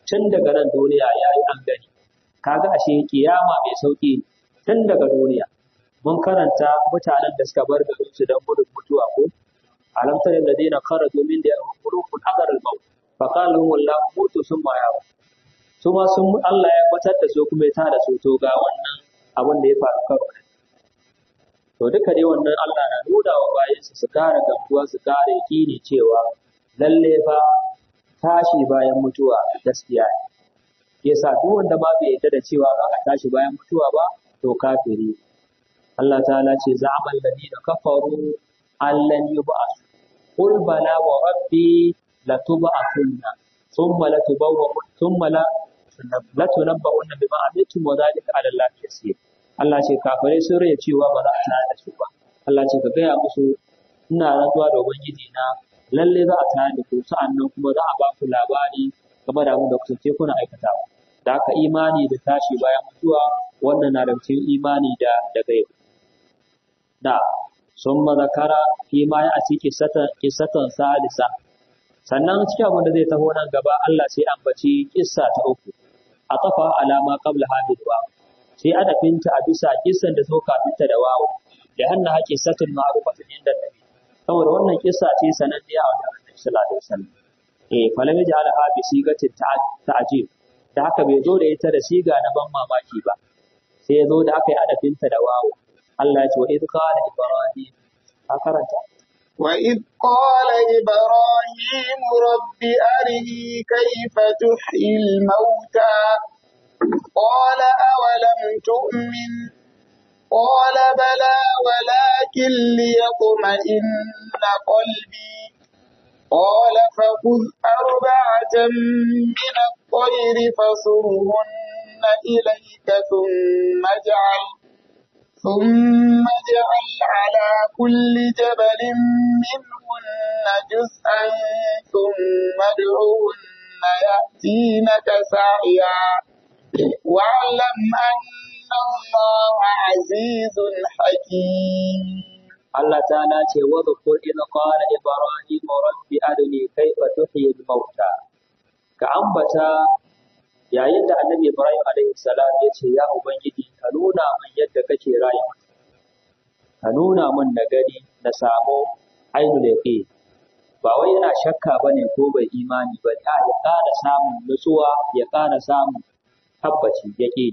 tun daga nan duniya yayi an gani kaga ashe kiyama mai sauki tun daga duniya mun karanta mutanen da suka bar garin su dan gudun mutuwa ko alam tara alladheena kharaju min diyarihim qulubun hadar al-maut fa qala lahum wallahu mutu summa yahu su ma sun Allah ya batar da su kuma ya tada su to ga wannan abin da ya faru karo ne to duka dai wannan Allah na nuna wa bayansa su kare gamsuwa su kare yakini cewa lalle fa tashi bayan mutuwa gaskiya ne yasa duk wanda ma bai yarda da cewa za a tashi bayan mutuwa ba to kafiri Allah ta'ala ce za'amal ladina kafaru allan yub'ath qul bala wa rabbi latub'athunna thumma latubawwa thumma la latunabba'unna bima amiltum wa dhalika 'ala Allah yasir Allah ce kafirai sun rage cewa ba za a tare da su ba Allah ce ka gaya musu ina rantsuwa da ubangiji na lalle za a tare da ku sa'annan kuma za a ba ku labari game da abin da kuke kuna aikatawa da haka imani da tashi bayan mutuwa wannan na da cikin imani da da gaibu da summa zakara fi ma ya ati kisatan kisatan salisa sannan cikin abin da zai taho nan gaba Allah sai ambaci kissa ta uku atafa alama qabla hadith wa sai adafinta a bisa kissan da zo kafinta da wawo da hanna haƙi satun ma'rufatun inda nabi saboda wannan kissa ce sananniya a wajen Annabi sallallahu alaihi wasallam eh falam yaj'al ha bi sigatin ta'jib da haka bai zo da ita da siga na ban mamaki ba sai ya zo da aka yi adafinta da wawo Allah ya ce wa idh qala ibrahim a karanta وإذ قال إبراهيم رب أرني كيف تحيي الموتى قال أولم تؤمن قال بلى ولكن ليطمئن قلبي قال فخذ أربعة من الطير فصرهن إليك ثم اجعل ثم اجعل على كل جبل منهن جزءا ثم ادعهن يأتينك سعيا واعلم أن الله عزيز حكيم Allah ta'ala ce wa dhkur idh qala ibrahim rabbi arini kayfa tuhyi al-mauta ka ambata yayin da annabi ibrahim alaihi salam ya ce ya ubangiji ka nuna min yadda kake rayuwa ka nuna min na gani na samu ainul yaqin ba wai yana shakka bane ko bai imani ba ta ya ƙara samun nutsuwa ya ƙara samun tabbaci yaqin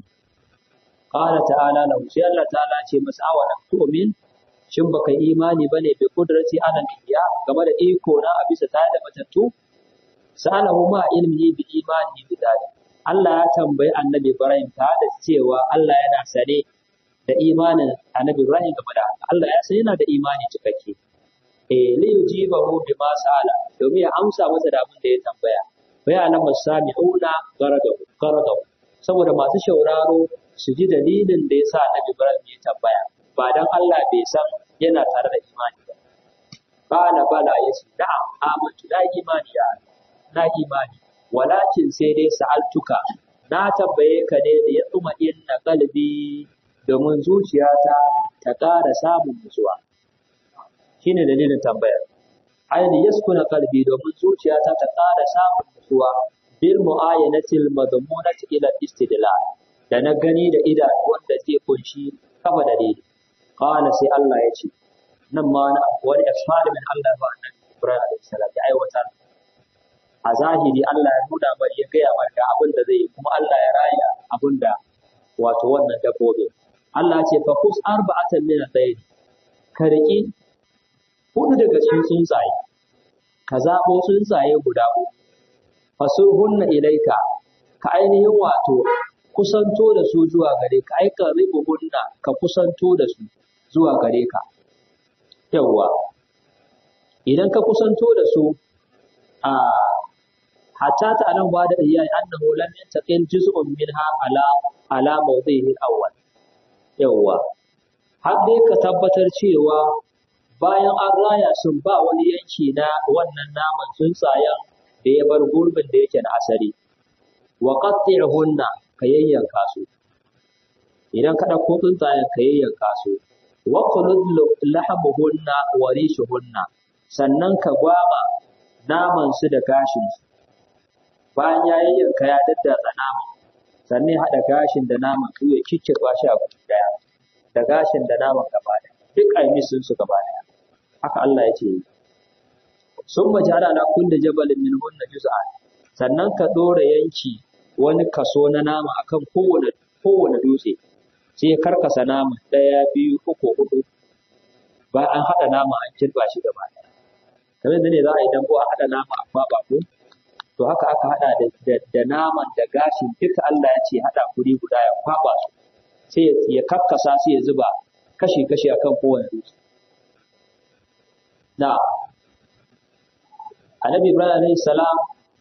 qala ta'ala lahu sai Allah ta'ala ce masa awalam tu'min shin baka imani bane bi kudrati ana iya game da iko na a bisa tare da matattu sa'alahu ma ilmihi bi imani bi dalik Allah ya tambayi annabi Ibrahim ta da cewa Allah yana sane da imanin annabi Ibrahim game da Allah ya san yana da imani cikakke eh li yujibahu bima sa'ala domin ya amsa masa da abin da ya tambaya bai alamu sami'una garadahu garadahu saboda masu shauraro su ji dalilin da yasa annabi Ibrahim ya tambaya ba dan Allah bai san yana tare da imani ba bala bala yace na'am amantu da imani ya na imani walakin sai dai sa'altuka na tambaye ka ne da ya tsuma inna qalbi domin zuciyata ta ƙara samun nutsuwa shine dalilin tambayar aini yaskuna qalbi domin zuciyata ta ƙara samun nutsuwa bil mu'ayanatil madmunati ila istidlal da na gani da idanu wanda zai kunshi kafa da dai qala sai Allah ya ce nan ma wani experiment Allah ba annabi Ibrahim alaihi salam ya aiwatar a zahiri Allah ya nuna mar ya gaya mar ga abin da zai yi kuma Allah ya raya abin da wato wannan dabbobi Allah ce fa kus arba'atan min al-tayr ka riki hudu daga cikin tsuntsaye ka zabo tsuntsaye guda uku fasurhunna ilaika ka ainihin wato kusanto da su zuwa gare ka ai ka ribuhunna ka kusanto da su zuwa gare ka yawa idan ka kusanto da su a hatta ta anan ba da iyayi annahu lam yantaqil juz'un minha ala ala mawdihi al-awwal yawa har dai ka tabbatar cewa bayan an raya sun ba wani yanki na wannan naman tsuntsayen da ya bar gurbin da yake na asali wa qatti'hunna ka yayyanka su idan ka dauko tsuntsayen ka yayyanka su wa qulud lahamuhunna wa rishuhunna sannan ka gwaba naman su da gashin su bayan ya yayyanka ya daddatsa naman sannan ya haɗa gashin da naman su ya kikkirba shi a guri ɗaya da gashin da naman gaba ɗaya duk a yi sun su gaba ɗaya haka Allah ya ce sun majara na kulli jabalin min hunna juz'an sannan ka ɗora yanki wani kaso na nama akan kowane kowane dutse sai ya karkasa nama ɗaya biyu uku hudu bayan an haɗa nama an kirba shi gaba ɗaya kamar da ne za a yi dambo a haɗa nama a kwaɓa ko to haka aka haɗa da, da, naman da gashin duka Allah ya ce haɗa kuri guda ya kwaɓa su sai ya kakkasa sai ya zuba kashi kashi akan kowane dutse na Annabi Ibrahim alayhi salam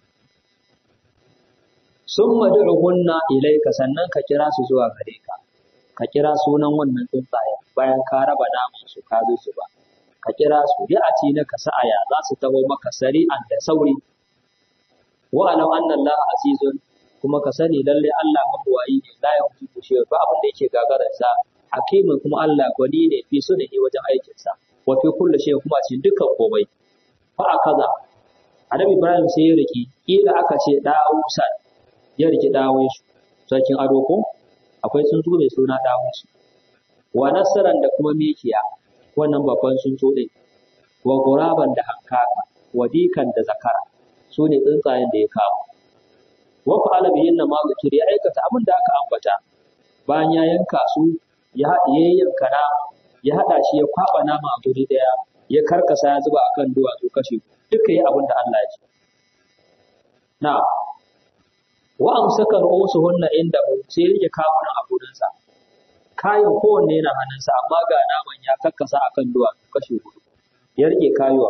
summa du'uhunna ilayka sannan ka kira su zuwa gare ka ka kira sunan wannan tsuntsaye bayan ka raba naman su ka zo su ba ka kira su ya ati na ka sa'aya za su taho maka sari'an da sauri wa alam anna Allah azizun kuma ka sani lalle Allah mabuwayi ne la yahutu kushe ba abin da yake gagarar sa hakimin kuma Allah gwani ne fi sunni wajen aikin sa wa fi kulli shay kuma cikin dukkan komai fa akaza Annabi Ibrahim sai ya riki kila aka ce dawusan ya riki dawusu sarkin ado ko akwai tsuntsu mai suna dawusu wa nasaran da kuma mikiya wannan babban tsuntsu din wa guraban da hankaka wa dikan da zakara su ne tsuntsayen da ya kama wa fa'ala bihin ma zikir ya aikata abin da aka ambata bayan ya yanka su ya haɗiye yanka nama ya haɗa shi ya kwaɓa nama a guri ɗaya ya karkasa ya zuba akan duwatsu kashi duka yi abin da Allah ya ce na wa amsaka ru'usuhunna inda sai rike kawunan a gurinsa kayan kowanne yana hannunsa amma ga naman ya kakkasa akan duwatsu kashi hudu ya rike kayuwa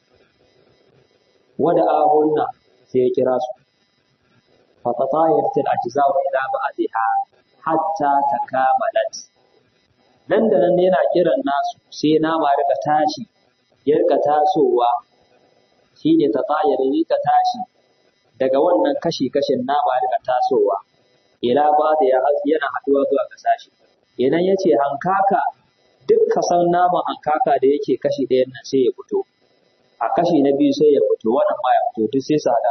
wada ahunna sai ya kira su fa tatayat al-ajza'u ila ba'dha hatta takamalat nan da nan yana kiran nasu sai nama rika tashi ya rika tasowa shine tatayar rika tashi daga wannan kashi kashin nama rika tasowa ila ba'dha yana haduwa zuwa ga sashi idan yace hankaka duk kasan naman hankaka da yake kashi ɗayan nan sai ya fito a kashi na biyu sai ya fito wannan ma ya fito duk sai su hada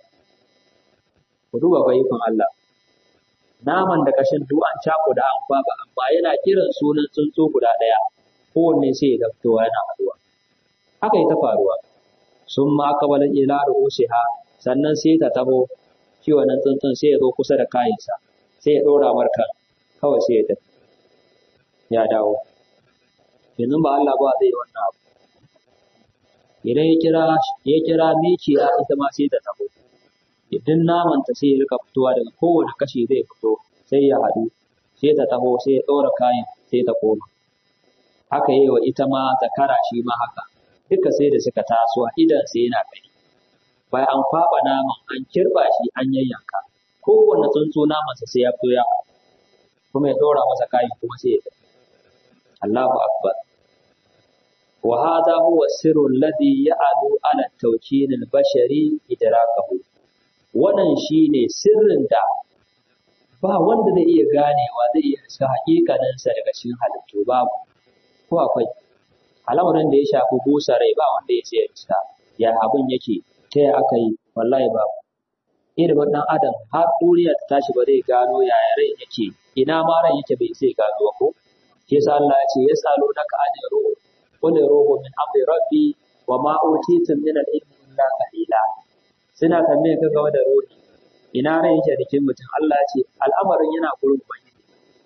ku duba bayyana Allah naman da kashin duk an cako da an kwaba amma yana kiran sunan tsuntsu guda daya kowanne sai ya fito yana haduwa haka ita faruwa sun ma kabalan ila ru'usiha sannan sai ta tabo shi wannan tsuntsun sai ya zo kusa da kayansa sai ya dora markan kawai sai ya tafi ya dawo yanzu ba Allah ba zai yi wannan abu idan ya kira ya kira mikiya ita ma sai ta tabo idan naman ta sai ya rika fitowa daga kowane kashi zai fito sai ya haɗu sai ta taho sai ya ɗora kayan sai ta koma haka yi wa ita ma zakara shi ma haka duka sai da suka taso a idan sai yana kai bayan an kwaɓa naman an kirɓa shi an yayyanka kowane tsuntsu namansa sai ya fito ya kuma ya ɗora masa kayan kuma sai ya tafi Allahu akbar وهذا هو السر الذي يعلو على التوكين البشري إدراكه wannan shine sirrin da ba wanda zai iya ganewa zai iya riska hakikaninsa daga cikin halittu babu ko akwai al'amarin da ya shafi busa rai ba wanda ya sai riska ya abin yake ta ya aka yi wallahi babu ilimin dan adam har duniya ta tashi ba zai gano yaya rai yake ina ma rai yake bai sai gano ko shi yasa Allah ya ce yasalunaka anir ruh qul ruhu min amri rabbi wa ma utitum min al-ilmi illa qalila suna tambaye ka game da ruhi ina rai yake jikin mutum Allah ya ce al'amarin yana gurin ubangiji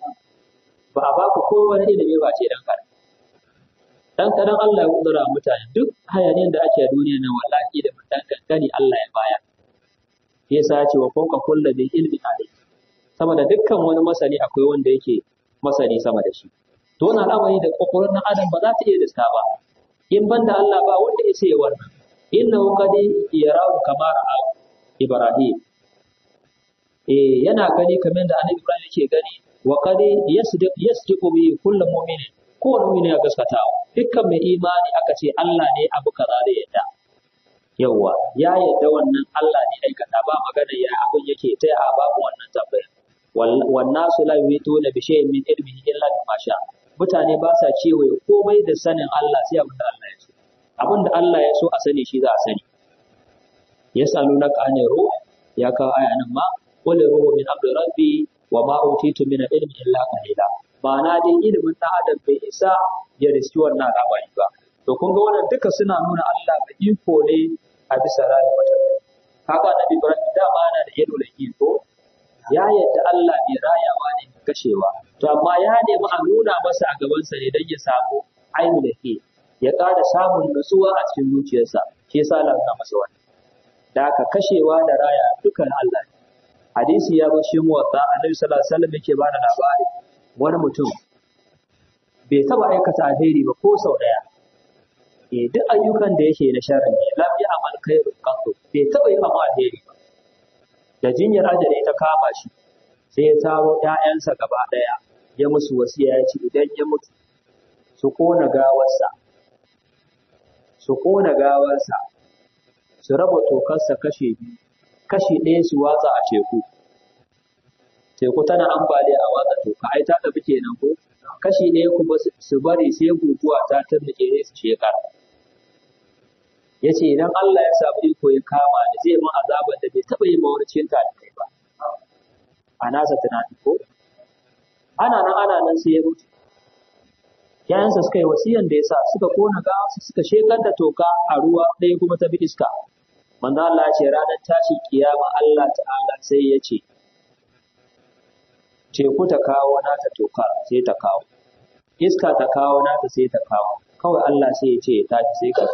ba a baku kowane ilimi ba ce dan kadan dan kadan Allah ya kudura mutane duk hayaniyar da ake a duniya nan wallahi da mutan kankani Allah ya baya yasa ya ce wa fawqa kulli bi ilmi alim sama da dukkan wani masani akwai wanda yake masani sama da shi to wannan al'amari da kokorin dan adam ba za ta iya diska ba in banda Allah ba wanda ya ce wannan innahu qad yarahu kama ra'a Ibrahim eh yana gani kamar da Annabi Ibrahim yake gani wa qad yasdiq yasdiqu bi kullu mu'min ko mu'min ya gaskata dukkan mai imani aka ce Allah ne abu kaza da yadda yawa ya yadda wannan Allah ne aikata ba magana ya abun yake tai a babu wannan tambaya wan nasu la yuhituna bi shay'in min ilmihi illa bima sha mutane ba sa kewaye komai da sanin Allah sai abin da Allah ya so abin da Allah ya so a sani shi za a sani yasalunaka anir ruh ya kawo aya nan ma qul ruhu min amri rabbi wa ma utitu min ilmi illa qalila ma'ana dai ilimin ɗan adam bai isa ya riski wannan al'amari ba to kun ga wannan duka suna nuna Allah mai iko ne a bisa rayuwar mutum kaga annabi Ibrahim dama yana da ido da iko ya yadda Allah mai rayawa ne mai kashewa to amma ya nemi a nuna masa a gabansa ne don ya samu ainu da ke ya ƙara samun nutsuwa a cikin zuciyarsa shi yasa Allah ya masa wannan da aka kashewa da raya dukan Allah ne hadisi ya zo shi muwatta annabi sallallahu alaihi wasallam yake bada labari wani mutum bai taba aikata alheri ba ko sau daya eh duk ayyukan da yake na sharri ne lam ya amal khairu qattu bai taba yi amma alheri ba da jinyar ajali ta kama shi sai ya taro ƴaƴansa gaba daya ya musu wasiya ya ce idan ya mutu su kona gawarsa su kona gawarsa su raba tokarsa kashe biyu kashi ɗaya su watsa a teku teku tana ambaliya a watsa toka ai ta tafi kenan ko kashi ɗaya kuma su bari sai guguwa ta tarnike ne su shekara ya ce idan Allah ya samu iko ya kama da zai mun azabar da bai taɓa yi ma wani cinta da kai ba a nasa tunani ko ana nan ana nan sai ya mutu yayansa suka yi wasiyan da ya sa suka kona gawa suka shekar da toka a ruwa ɗaya kuma ta bi iska manzo Allah ya ce ranar tashi kiyama Allah ta'ala sai ya ce teku ta kawo nata toka sai ta kawo iska ta kawo nata sai ta kawo kawai Allah sai ya ce ya tashi sai ka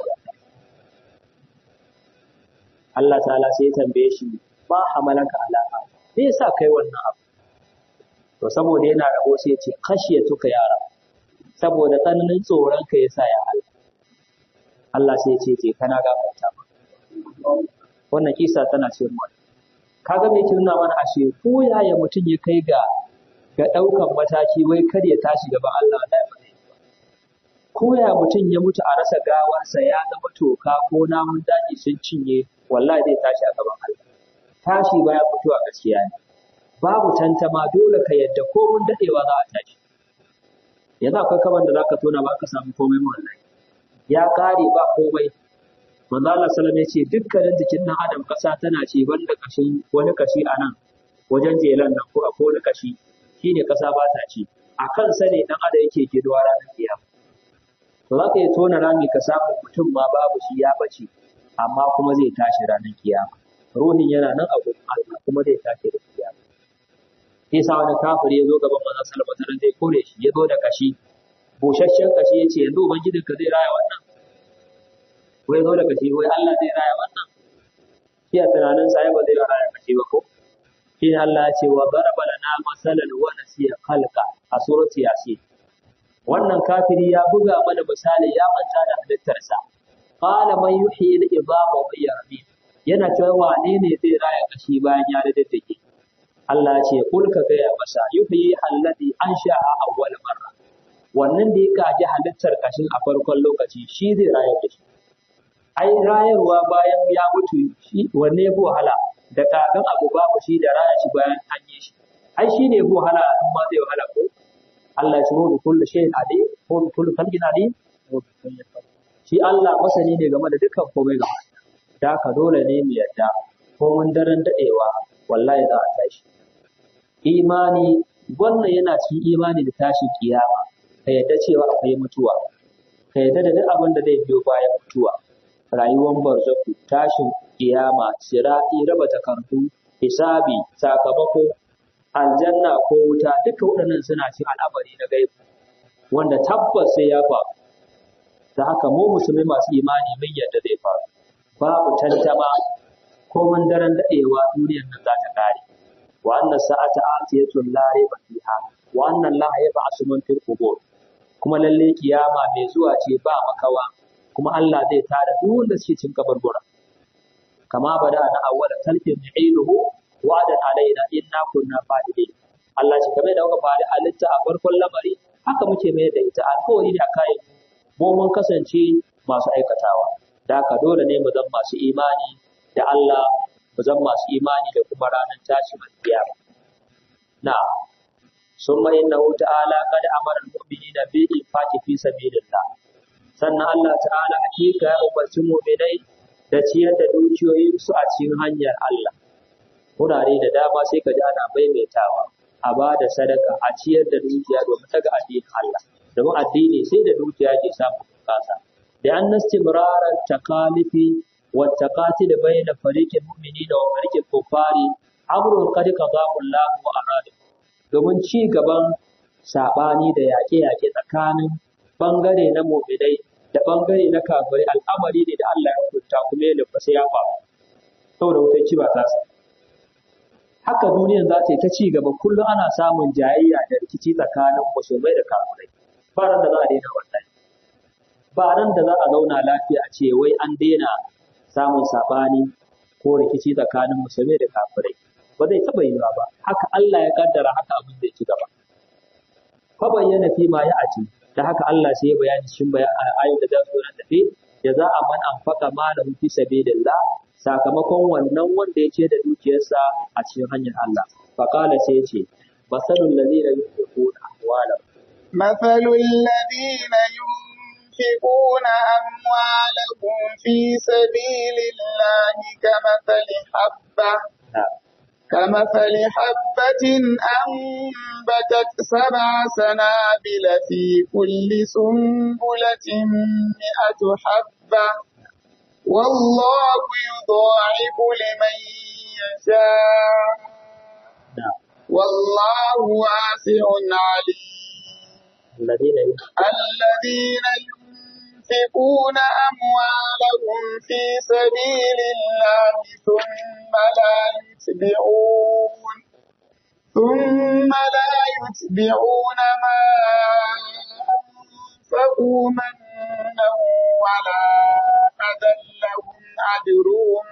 Allah ta'ala sai ya tambaye shi ba hamalaka alaka me yasa kai wannan abu to saboda yana rabo sai ya ce khashiyatuka ya rab saboda tsananin tsoron ka yasa ya Allah Allah sai ya ce je kana gafarta ba wannan kisa tana cikin wani kaga me yake nuna mana ashe ko yaya mutum ya kai ga ga daukan mataki wai kar ya tashi gaban Allah Allah ya bane ko ya mutum ya mutu a rasa gawarsa ya zama toka ko namun daji sun cinye wallahi zai tashi a gaban Allah tashi baya mutuwa gaskiya ne babu tantama dole ka yadda ko mun dadewa za a tashi yanzu akwai kaban da zaka tona ba ka samu komai wallahi ya kare ba komai manzo Allah sallallahu alaihi wasallam ya ce dukkanin jikin dan adam kasa tana ce banda kashin wani kashi anan wajen jelan nan ko akwai wani kashi shine kasa ba ta ci akan sa ne dan adam yake gidowa ranar kiyama to zaka yi tona rami ka samu mutum ma babu shi ya bace amma kuma zai tashi ranar kiyama ruhin yana nan a gurin Allah kuma zai tashi da kiyama sai sa wani kafiri ya zo gaban manzo sallallahu alaihi wasallam zai kore shi ya zo da kashi busasshen kashi yace yanzu ubangijinka zai raya wannan wai zo da kashi wai Allah zai raya wannan shi a tunanin sa ba zai raya kashi ba ko shi ne Allah ya ce wa daraba lana masalan wa nasiya khalqa a surati yasin wannan kafiri ya buga mana misali ya manta da halittarsa qala man yuhyi al-idama wa yarmi yana cewa wane ne zai raya kashi bayan ya daddake Allah ya ce kul ka gaya masa yuhyi alladhi ansha'a awwal marra wannan da ya kaji halittar kashin a farkon lokaci shi zai raya kashi ai rayarwa bayan ya mutu shi wanne ya fi wahala da kakan abu babu shi da raya shi bayan an yi shi ai shi ne ya fi wahala in ma zai wahala ko Allah ya ce hudu kullu shay'in alim hudu kullu khalqin alim shi Allah masani ne game da dukkan komai gaba da haka dole ne mu yarda ko mun daren dadewa wallahi za a tashi imani wannan yana cikin imani da tashin kiyama ka yarda cewa akwai mutuwa ka yarda da duk abin da zai biyo bayan mutuwa rayuwar barzaku tashin kiyama sirati raba takardu hisabi sakamako aljanna ko wuta duka waɗannan suna cikin al'amari na gaibu wanda tabbas sai ya faru da haka mu musulmi masu imani mun yadda zai faru babu tantama ko mun daren dadewa duniyar nan za ta kare wa annas sa'ata atiyatun la rayba fiha wa anna allaha yab'asu man fil qubur kuma lalle kiyama mai zuwa ce ba makawa kuma Allah zai tada duk wanda suke cin kabarbura kama bada na awwala talqin iluhu wa'adan alaina inna kunna fa'ilin Allah shi kamar da kuka fara halitta a farkon lamari haka muke mai da ita alƙawari ne akai mu mun kasance masu aikatawa da haka dole ne mu zama masu imani da Allah mu zama masu imani da kuma ranar tashin kiyama na summa innahu ta'ala qad amara al-mu'minina bi infaqi fi sabilillah sannan Allah ta'ala hakika ya umarci mu'minai da ciyar da dukiyoyinsu a cikin hanyar Allah wurare da dama sai ka ji ana maimaitawa a ba da sadaka a ciyar da dukiya domin daga addinin Allah domin addini sai da dukiya ke samun kasa da an nastimrarar takalifi wa taqatil bayna fariqil mu'minina wa fariqil kuffari amrun qad qadahu Allah wa arada domin ci gaban sabani da yaƙe-yaƙe tsakanin bangare na mu'minai da bangare na kafirai al'amari ne da Allah ya hukunta kuma ya nufa sai ya faru saboda wutar ci ba ta sa haka duniyar za ta yi ta ci gaba kullum ana samun jayayya da rikici tsakanin musulmai da kafirai ba ran da za a daina wannan ba ran da za a zauna lafiya a ce wai an daina samun sabani ko rikici tsakanin musulmai da kafirai ba zai taɓa yiwa ba haka Allah ya kaddara haka abin zai ci gaba fa bayyana fi ma ya'ati da haka Allah sai ya bayani cikin ayoyin da za su nan tafi da za a man anfaqa malahu fi sabilillah sakamakon wannan wanda ya ce da dukiyarsa a cikin hanyar Allah fa qala sai ya ce masalul ladina yunfiquna amwalahum mathalul ladina yunfiquna amwalahum fi sabilillahi kamathali habba كمثل حبة أنبتت سبع سنابل في كل سنبلة مئة حبة والله يضاعف لمن يشاء والله واسع عليم الذين ينفقون أموالهم في سبيل الله ثم لا يتبعون ثم لا يتبعون ما أنفقوا منا ولا أذى لهم أجرهم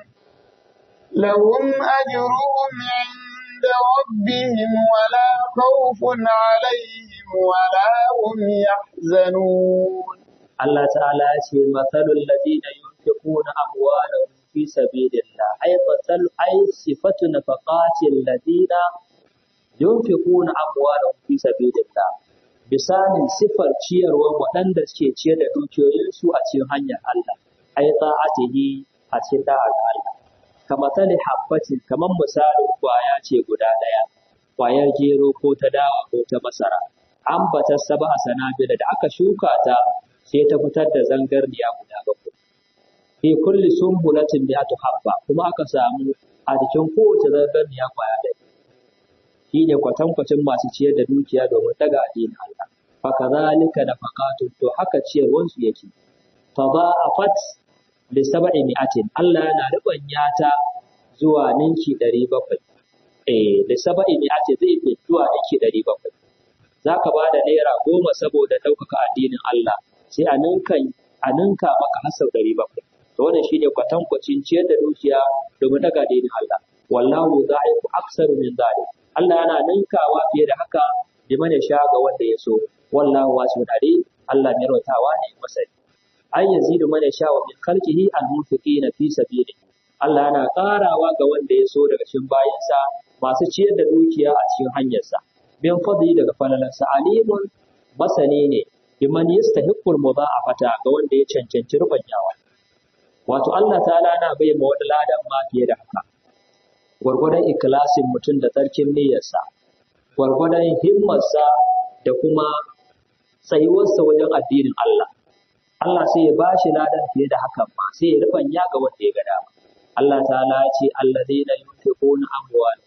لهم أجرهم عند ربهم ولا خوف عليهم ولا هم يحزنون Allah ta'ala ya ce matsalul ladina yunfiquna amwalahum fi sabilillah ay matal ay sifatu nafaqatil ladina yunfiquna amwalahum fi sabilillah bisanin sifar ciyarwa waɗanda suke ciyar da dukiyoyinsu a cikin hanyar Allah ay ta'atihi a cikin da'ar Allah kama tali habbatin kaman misalin kwaya ce guda ɗaya kwayar gero ko ta dawa ko ta masara an bata saba a sanabila da aka shuka ta sai ta fitar da zangarniya guda bakwai. Fi kulli sumbulatin mi'atu habba kuma aka samu a cikin kowace zangarniya kwaya ɗaya. Shi ne kwatankwacin masu ciyar da dukiya domin daga addinin Allah. Fa kazalika nafaqatu to haka ciyarwar su yake. Tada'afat li sab'i mi'atin Allah yana rubanya ta zuwa ninki ɗari bakwai. Eh li sab'i mi'atin zai fi zuwa ninki ɗari bakwai. Zaka ba da naira goma saboda ɗaukaka addinin Allah. sai a ninka a ninka maka har sau ɗari bakwai to wannan shine kwatankwacin ciyar da dukiya domin daga dinin Allah wallahu za'iku aksaru min zalik Allah yana ninkawa fiye da haka liman ya sha ga wanda ya so wallahu wasi'un alim Allah mai rautawa ne masani ay yazidu man yasha wa min khalqihi al-munfiqina fi sabilihi Allah yana ƙarawa ga wanda ya so daga cikin bayinsa masu ciyar da dukiya a cikin hanyarsa bin fadli daga falalansa alimun masani ne biman yastahiqqul mudha'afata ga wanda ya cancanci rubanyawa wato Allah ta'ala na bai ma wani ladan ma fiye da haka gwargwadon ikhlasin mutum da tsarkin niyyarsa gwargwadon himmarsa da kuma tsayuwarsa wajen addinin Allah Allah sai ya bashi ladan fiye da hakan ma sai ya rubanya ga wanda ya ga dama Allah ta'ala ya ce alladheena yunfiquna amwalahum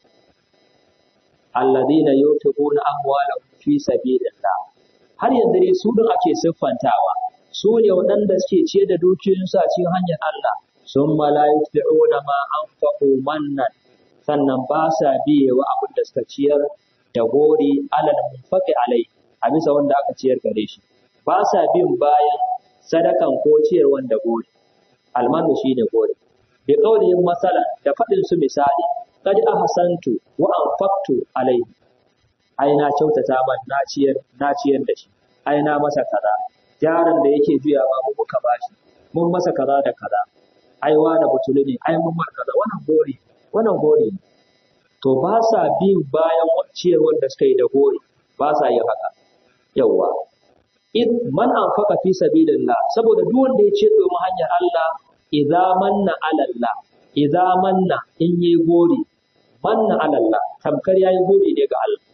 alladheena yunfiquna amwalahum fi sabilillah har yanzu dai su din ake siffantawa su ne waɗanda suke ciyar da dukiyoyinsu a cikin hanyar Allah sun malayu fi'una ma anfaqu mannan sannan ba sa biye wa abin da suka ciyar da gori alal munfaqi alai a bisa wanda aka ciyar gare shi ba sa bin bayan sadakan ko ciyar wanda gori almanu shine gori bi qawlin masala da fadin su misali qad ahsantu wa anfaqtu alai ai na kyautata man na ciyar na ciyar da shi ai na masa kaza jarin da yake juya ba mu muka bashi mun masa kaza da kaza ai wani butulu ne ai mun mar kaza wannan gori wannan gori to ba sa bin bayan ciyar wanda suka yi da gori ba sa yin haka yawa id man anfaqa fi sabilillah saboda duk wanda ya ce domin hanyar Allah idza manna ala Allah idza manna in yi gori manna ala Allah tamkar yayi gori ne ga Allah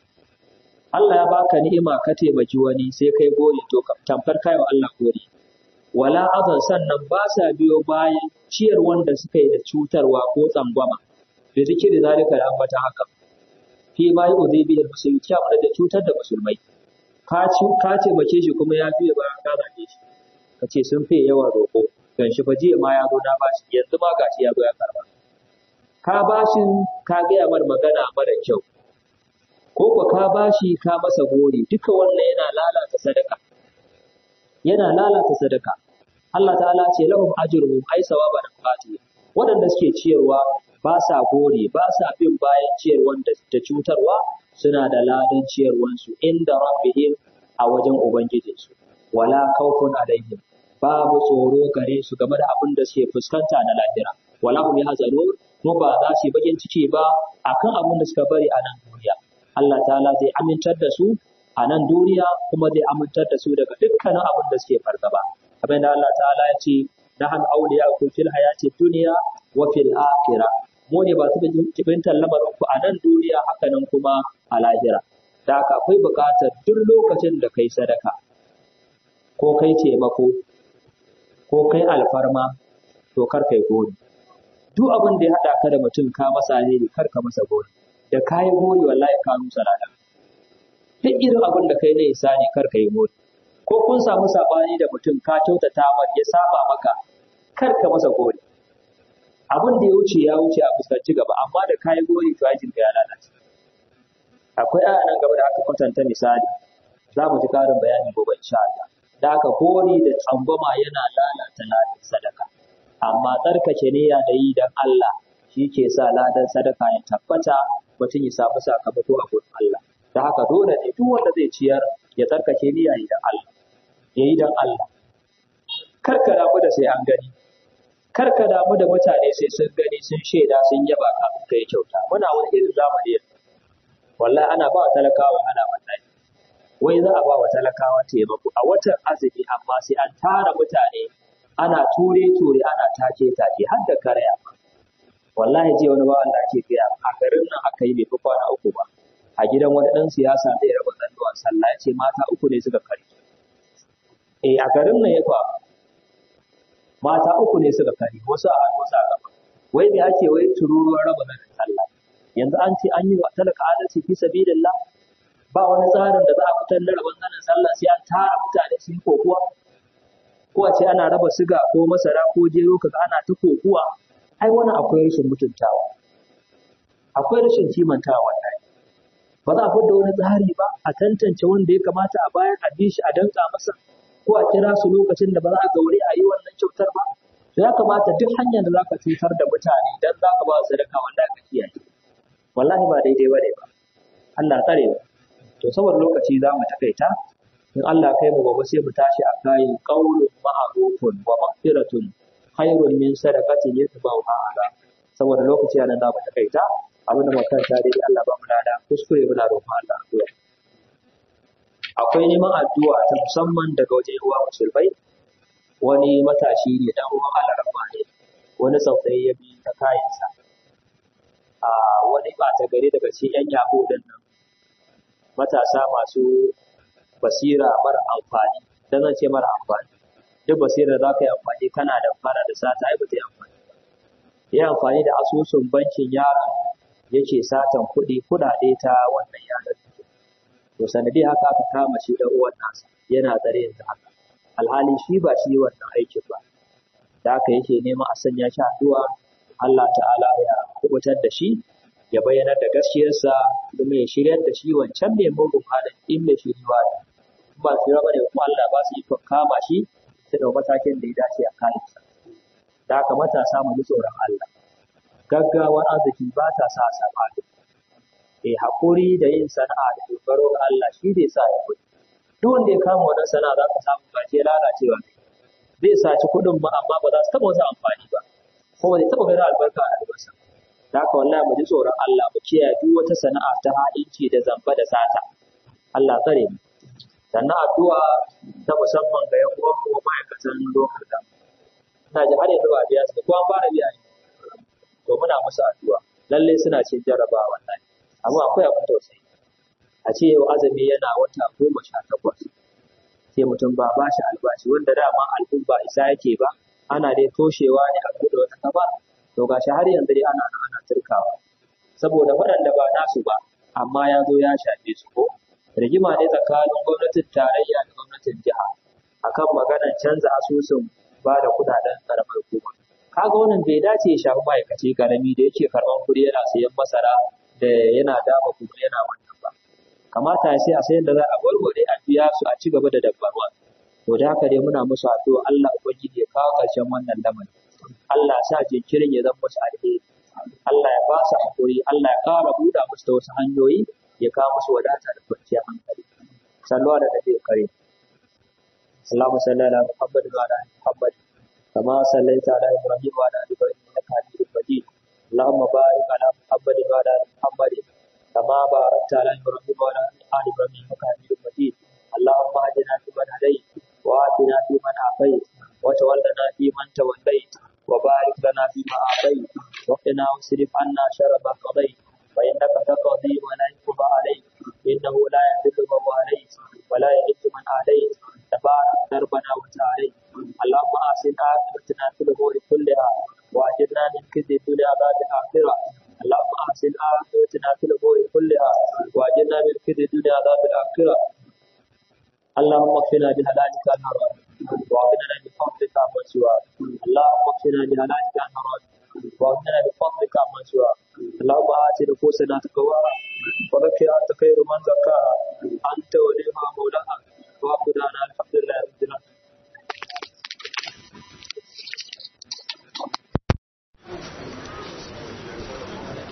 Allah ya baka ni'ima ka taimaki wani sai kai gori to tamkar kai wa Allah gori wala azan sannan ba sa biyo bayan ciyar wanda suka yi da cutarwa ko tsangwama da zikiri zalika da ambata haka fi ma yi uzibi da musulmi kyamar da cutar da musulmai ka ci ka taimake shi kuma ya fiye ba ka zage shi ka ce sun fiye yawan roƙo gan shi fa jiya ma ya zo na bashi yanzu ma gashi ya zo ya karba ka bashin ka gaya mar magana mara kyau ko ko ka bashi ka masa gori duka wannan yana lalata sadaka yana lalata sadaka Allah ta'ala ce lahum ajruhum ay sawaba nafati waɗanda suke ciyarwa ba sa gori ba sa bin bayan ciyarwan da cutarwa suna da ladan ciyarwansu inda rabbihim a wajen ubangijinsu wala khawfun alaihim babu tsoro gare su game da abin da suke fuskanta na lahira wala hum yahzanun kuma ba za su yi bakin ciki ba akan abin da suka bari a nan duniya Allah ta'ala zai amintar da su a nan duniya kuma zai amintar da su daga dukkanin abin da suke fargaba kamar da Allah ta'ala ya ce nahnu awliya'ukum fil hayati dunya wa fil akhirah mu ne ba su da kibintar lamarin ku a nan duniya haka nan kuma a lahira da haka akwai buƙatar duk lokacin da kai sadaka ko kai taimako ko kai alfarma to kar kai gori duk abin da ya haɗa ka da mutum ka masa ne kar ka masa gori da kayi gori wallahi ka rusa lada duk irin abin da kai ne isani kar ka yi gori ko kun samu sabani da mutum ka kyautata mar ya saba maka kar ka masa gori abin da ya wuce ya wuce a fuskanci gaba amma da kayi gori to ajin ka ya lalace akwai aya nan gaba da aka kwatanta misali za mu ji karin bayani gobe insha Allah da aka gori da tsangwama yana lalata ladan sadaka amma tsarkake niyya da yi dan Allah shi ke sa ladan sadaka ya tabbata mutum ya samu sakamako a gurin Allah da haka dole ne duk wanda zai ciyar ya tsarkake niyya yi dan Allah ya yi dan Allah kar ka damu da sai an gani kar ka damu da mutane sai sun gani sun shaida sun yaba kafin ka yi kyauta muna wani irin zamani yanzu wallahi ana ba wa talakawa ana wallahi wai za a ba wa talakawa taimako a watan azumi amma sai an tara mutane ana ture ture ana take take har da karaya wallahi je wani ba Allah ake gaya a garin nan aka yi bai fi kwana uku ba a gidan wani dan siyasa da ya raba zannuwan sallah ya ce mata uku ne suka kare eh a garin nan ya fa mata uku ne suka kare wasu a hannu wasu a gaba wai me ake wai tururuwar raba zannuwan sallah yanzu an ce an yi wa talaka adalci fi sabilillah ba wani tsarin da za a fitar da rabon zanen sallah sai an tara mutane su yi kokuwa ko a ce ana raba siga ko masara ko jero kaga ana ta kokuwa ai wannan akwai rashin mutuntawa akwai rashin kimantawa wallahi ba za a fidda wani tsari ba a tantance wanda ya kamata a bayar a bi shi a danka masa ko a kira su lokacin da ba za a gaure a yi wannan kyautar ba to ya kamata duk hanyar da za ka cutar da mutane dan za ka ba su sadaka wanda ka kiyaye wallahi ba daidai bane ba Allah tsare mu to saboda lokaci za mu takaita in Allah kai mu gobe sai mu tashi a kayin qaulun ma'rufun wa maghfiratun khairun min sadaqatin yatba'uha ala saboda lokaci yana da mu takaita abin da muka karanta dai Allah ba mu lada kuskure muna roƙon Allah addu'a akwai neman addu'a ta musamman daga wajen uwa musulmai wani matashi ne dan uwan Allah rabba ne wani saurayi ya bi ta kayansa a wani ba ta gari daga cikin yan yabo din nan matasa masu basira mara amfani dan zan ce mara amfani duk basira za ka yi amfani kana da fara da sata ai ba ta yi amfani ya amfani da asusun bankin yaron yake satan kuɗi kuɗaɗe ta wannan yaron to sanadi haka aka kama shi da uwan nasa yana tsare yanzu haka alhali shi ba shi wannan aikin ba da haka yake neman a sanya shi addu'a Allah ta'ala ya kubutar da shi ya bayyanar da gaskiyarsa kuma ya shiryar da shi wancan mai mugun halin in mai shiriwa ne ba su raba ne kuma Allah ba su yi kama shi su ɗau matakin da ya dace a kayansa da haka matasa mu ji tsoron Allah gaggawar arziki ba ta sa sabani eh hakuri da yin sana'a da dogaro ga Allah shi zai sa ya kuɗi duk wanda ya kama wannan sana'a za ka samu gaje lalacewa ne zai saci kuɗin ma amma ba za su taɓa wasu amfani ba ko ba zai taɓa ganin albarka a rayuwarsa da haka wallahi mu ji tsoron Allah mu kiyaye duk wata sana'a ta ha'inci da zamba da sata Allah tsare mu sannan addu'a ta musamman ga yan uwan mu ma'aikatan lokacin ina ji har yanzu ba biya su ko an fara biya to muna musu addu'a lalle suna cin jarabawa wallahi amma akwai abin tausayi a ce yau azumi yana wata goma sha takwas sai mutum ba ba shi albashi wanda dama albun ba isa yake ba ana dai toshewa ne a buɗe wata kafa to gashi har yanzu dai ana ana turkawa saboda waɗanda ba nasu ba amma ya zo ya shafe su ko rigima ne tsakanin gwamnatin tarayya da gwamnatin jiha akan maganar canza asusun ba da kudaden karamar hukuma kaga wannan bai dace ya shafi ma'aikaci karami da yake karɓar kuɗi yana sayan masara da yana dama kuma yana wannan ba kamata ya sai a sayan da za a warware a biya su a ci gaba da dabbarwa to da haka dai muna musu addu'a Allah ubangiji ya kawo ƙarshen wannan lamarin Allah sa jinkirin ya zama musu alheri Allah ya ba su hakuri Allah ya ƙara buɗa musu ta wasu hanyoyi ya kawo musu wadata da kwanciyar hankali salluwa da tafiya kare Allahumma salli ala Muhammad wa ala ali Muhammad kama sallaita ala Ibrahim wa ala ali Ibrahim innaka Hamidum Majid Allahumma barik ala Muhammad wa ala ali Muhammad kama barakta ala Ibrahim wa ala ali Ibrahim innaka Hamidum Majid Allahumma hadina fi man hadayt wa atina fi man afayt wa tawallana fi man tawallayt wa barik lana fi ma atayt wa qina wasrif anna sharra ma qadayt فإنك تقضي ولا يقضى عليك إنه لا يذل من واليت ولا يعز من آليت تبارك ربنا وتعاليت اللهم أحسن عاقبتنا في الأمور كلها وأجرنا من خزي الدنيا عذاب الآخرة اللهم أحسن عاقبتنا في الأمور كلها وأجرنا من خزي الدنيا عذاب الآخرة اللهم اكفنا بهلالك عن حرام واغننا بفضلك عمن سواك اللهم اكفنا بهلالك عن حرام واغننا بفضلك عمن سواك اللهم آت نفوسنا تقواها وزكها أنت خير من زكاها أنت وليها مولاها